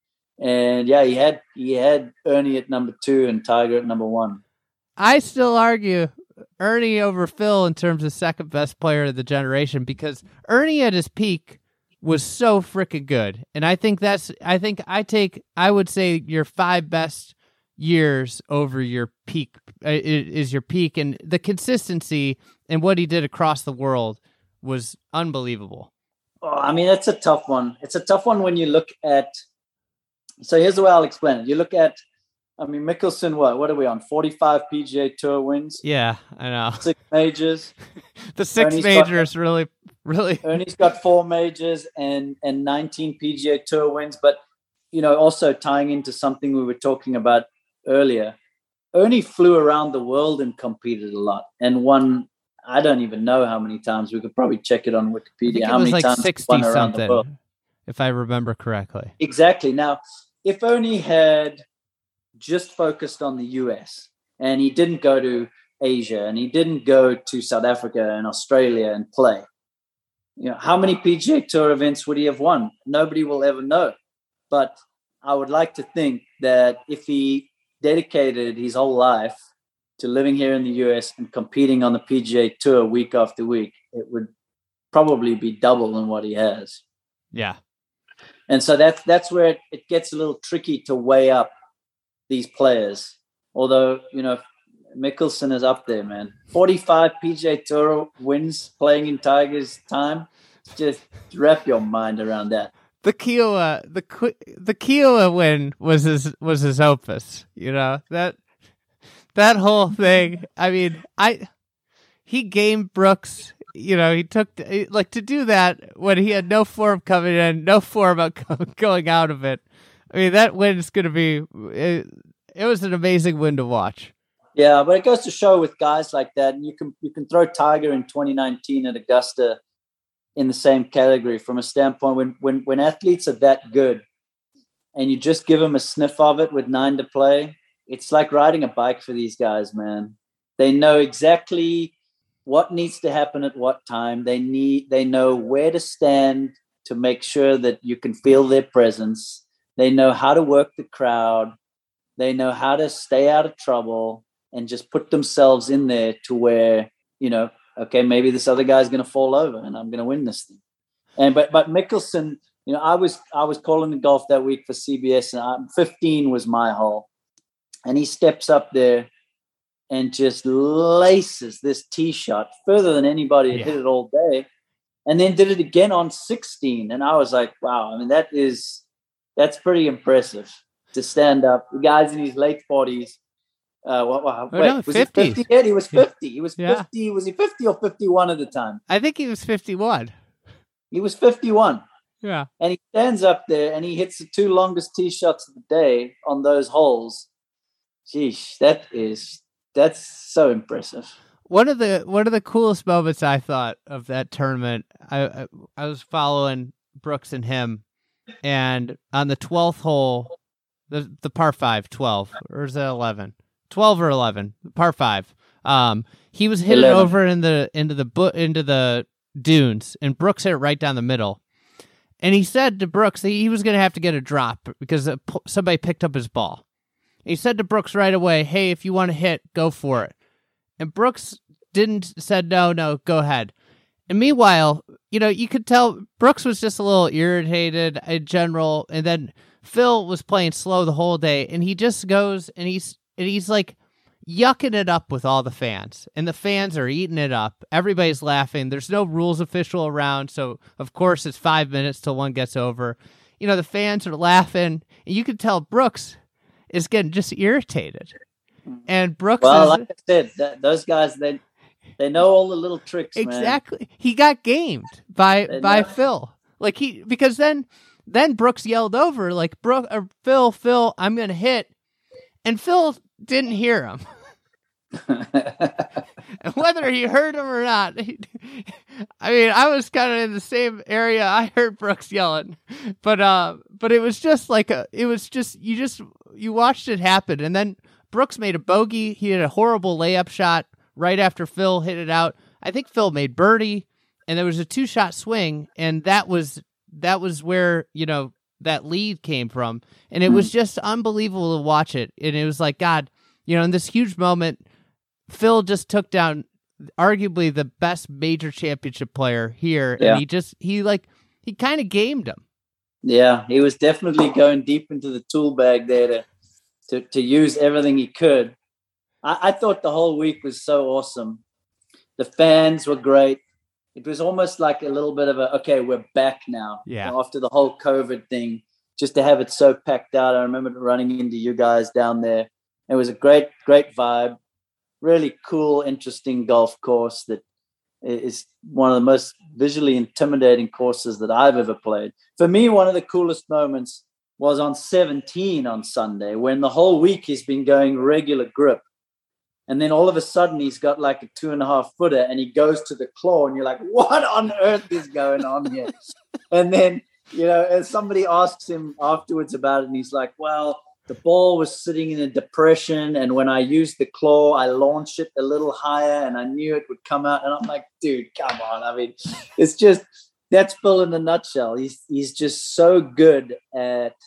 And yeah, he had he had Ernie at number two and Tiger at number one. I still argue Ernie over Phil in terms of second best player of the generation, because Ernie at his peak was so freaking good. And I think that's I think I take I would say your five best years over your peak uh, is your peak, and the consistency and what he did across the world was unbelievable. Oh, I mean, that's a tough one. It's a tough one when you look at, so here's the way I'll explain it. You look at, I mean, Mickelson, what, what are we on? forty-five P G A Tour wins? Yeah, I know. Six majors. the six Ernie's majors got, really, really. Ernie's got four majors and, and nineteen P G A Tour wins. But, you know, also tying into something we were talking about earlier, Ernie flew around the world and competed a lot and won. I don't even know how many times. We could probably check it on Wikipedia. How it was many like times sixty won around something, the world? If I remember correctly. Exactly. Now, if Ernie had just focused on the U S and he didn't go to Asia and he didn't go to South Africa and Australia and play, you know, how many P G A Tour events would he have won? Nobody will ever know. But I would like to think that if he dedicated his whole life to living here in the U S and competing on the P G A Tour week after week, it would probably be double than what he has. Yeah. And so that's that's where it, it gets a little tricky to weigh up these players. Although, you know, Mickelson is up there, man. forty-five P G A Tour wins playing in Tiger's time. Just wrap your mind around that. The Kiawah, the the Kiawah win was his was his opus. You know, that that whole thing. I mean, I he gamed Brooks. You know, he took like to do that when he had no form coming in, no form going out of it. I mean, that win is going to be. It, it was an amazing win to watch. Yeah, but it goes to show with guys like that, and you can you can throw Tiger in twenty nineteen at Augusta in the same category from a standpoint when when when athletes are that good, and you just give them a sniff of it with nine to play. It's like riding a bike for these guys, man. They know exactly what needs to happen at what time. They need they know where to stand to make sure that you can feel their presence. They know how to work the crowd. They know how to stay out of trouble and just put themselves in there to where, you know, okay, maybe this other guy's going to fall over and I'm going to win this thing. And but but Mickelson, you know, I was I was calling the golf that week for C B S, and I, fifteen was my hole, and he steps up there and just laces this tee shot further than anybody had yeah. hit it all day, and then did it again on sixteen. And I was like, wow, I mean, that is that's pretty impressive to stand up. The guy's in his late forties. Uh, what, what, wait, oh, no, was fifties. he fifty yet? He was fifty. He was yeah. fifty. Was he fifty or fifty-one at the time? I think he was fifty-one. He was fifty-one. Yeah. And he stands up there and he hits the two longest tee shots of the day on those holes. Sheesh, that is that's so impressive. One of the one of the coolest moments I thought of that tournament, I I, I was following Brooks and him, and on the twelfth hole, the the par five, twelve, or is it eleven? twelve or eleven, par five. Um, he was hit eleven. over in the into the bu- into the dunes, and Brooks hit it right down the middle. And he said to Brooks that he was going to have to get a drop because somebody picked up his ball. He said to Brooks right away, "Hey, if you want to hit, go for it." And Brooks didn't said no, no, go ahead. And meanwhile, you know, you could tell Brooks was just a little irritated in general, and then Phil was playing slow the whole day, and he just goes and he's and he's like yucking it up with all the fans, and the fans are eating it up. Everybody's laughing. There's no rules official around, so of course it's five minutes till one gets over. You know, the fans are laughing, and you could tell Brooks is getting just irritated. And Brooks well, is, like I said, that, those guys they they know all the little tricks. exactly. Man. He got gamed by They by know. Phil. Like he because then then Brooks yelled over like Brooke or Phil, Phil, I'm gonna hit, and Phil didn't hear him. And whether he heard him or not, he, I mean, I was kind of in the same area. I heard Brooks yelling, but uh, but it was just like a, it was just you just you watched it happen, and then Brooks made a bogey. He had a horrible layup shot right after Phil hit it out. I think Phil made birdie, and there was a two shot swing, and that was that was where you know that lead came from, and it was just unbelievable to watch it, and it was like God, you know, in this huge moment. Phil just took down arguably the best major championship player here. Yeah. And he just, he like, he kind of gamed him. Yeah, he was definitely going deep into the tool bag there to to, to use everything he could. I, I thought the whole week was so awesome. The fans were great. It was almost like a little bit of a, okay, we're back now. Yeah. After the whole COVID thing, just to have it so packed out. I remember running into you guys down there. It was a great, great vibe. Really cool, interesting golf course that is one of the most visually intimidating courses that I've ever played. For me, one of the coolest moments was on seventeen on Sunday when the whole week he's been going regular grip. And then all of a sudden he's got like a two and a half footer and he goes to the claw and you're like, what on earth is going on here? And then, you know, as somebody asks him afterwards about it and he's like, well, the ball was sitting in a depression, and when I used the claw, I launched it a little higher, and I knew it would come out. And I'm like, dude, come on. I mean, it's just, that's Phil in a nutshell. He's he's just so good at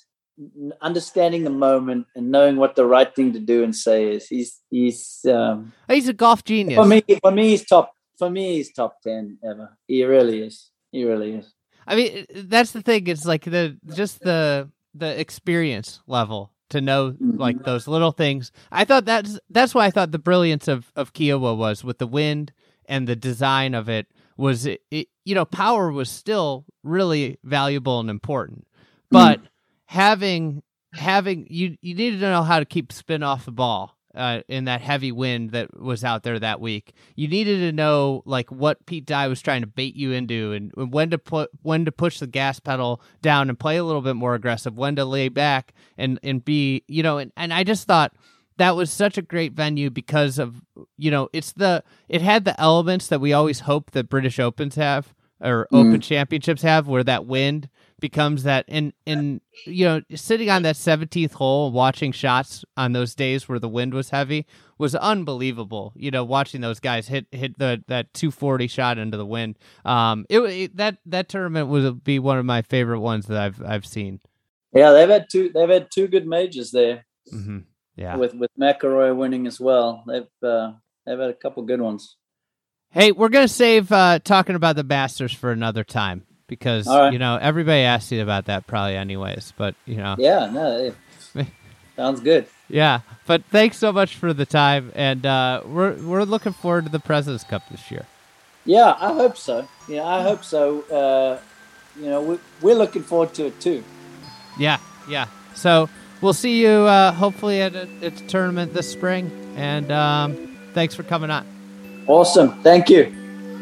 understanding the moment and knowing what the right thing to do and say is. He's he's um, he's a golf genius. For me, for me, he's top. For me, he's top ten ever. He really is. He really is. I mean, that's the thing. It's like the just the the experience level to know mm-hmm. like those little things. I thought that's that's why I thought the brilliance of of Kiawah was with the wind and the design of it was it, it you know power was still really valuable and important, but mm. having having you you needed to know how to keep spin off the ball. Uh, in that heavy wind that was out there that week, you needed to know like what Pete Dye was trying to bait you into, and, and when to put when to push the gas pedal down and play a little bit more aggressive, when to lay back and and be you know, and, and I just thought that was such a great venue because of you know it's the it had the elements that we always hope that British Opens have or mm. Open Championships have, where that wind becomes that, and and you know sitting on that seventeenth hole watching shots on those days where the wind was heavy was unbelievable. You know, watching those guys hit hit the that two forty shot into the wind. Um, it, it that that tournament would be one of my favorite ones that I've I've seen. Yeah, they've had two they've had two good majors there. Mm-hmm. Yeah, with with McIlroy winning as well. They've uh, they've had a couple good ones. Hey, we're gonna save uh, talking about the Masters for another time. Because, right. you know, everybody asks you about that probably anyways, but, you know. Yeah, no, it sounds good. Yeah, but thanks so much for the time, and uh, we're we're looking forward to the President's Cup this year. Yeah, I hope so. Yeah, I hope so. Uh, you know, we, we're looking forward to it too. Yeah, yeah. So we'll see you uh, hopefully at a, at a tournament this spring, and um, thanks for coming on. Awesome. Thank you.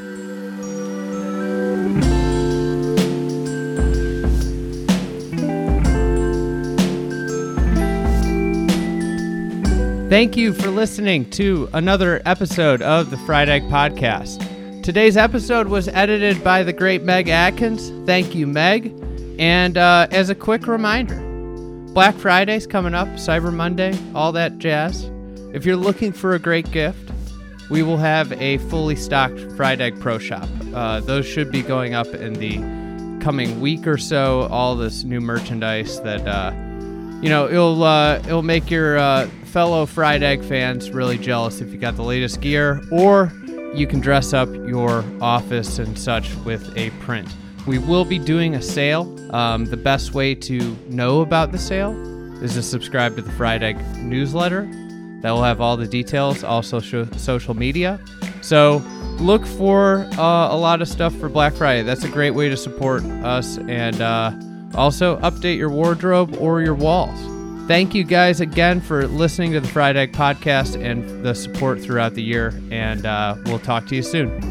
Thank you for listening to another episode of the Fried Egg Podcast. Today's episode was edited by the great Meg Atkins. Thank you, Meg. And uh, as a quick reminder, Black Friday's coming up, Cyber Monday, all that jazz. If you're looking for a great gift, we will have a fully stocked Fried Egg Pro Shop. Uh, those should be going up in the coming week or so. All this new merchandise that, uh, you know, it'll uh, it'll make your uh, fellow Fried Egg fans really jealous if you got the latest gear, or you can dress up your office and such with a print. We will be doing a sale. Um, the best way to know about the sale is to subscribe to the Fried Egg newsletter. That will have all the details, also social media. So look for uh, a lot of stuff for Black Friday. That's a great way to support us, and uh, also update your wardrobe or your walls. Thank you guys again for listening to the Fried Egg Podcast and the support throughout the year, and uh, we'll talk to you soon.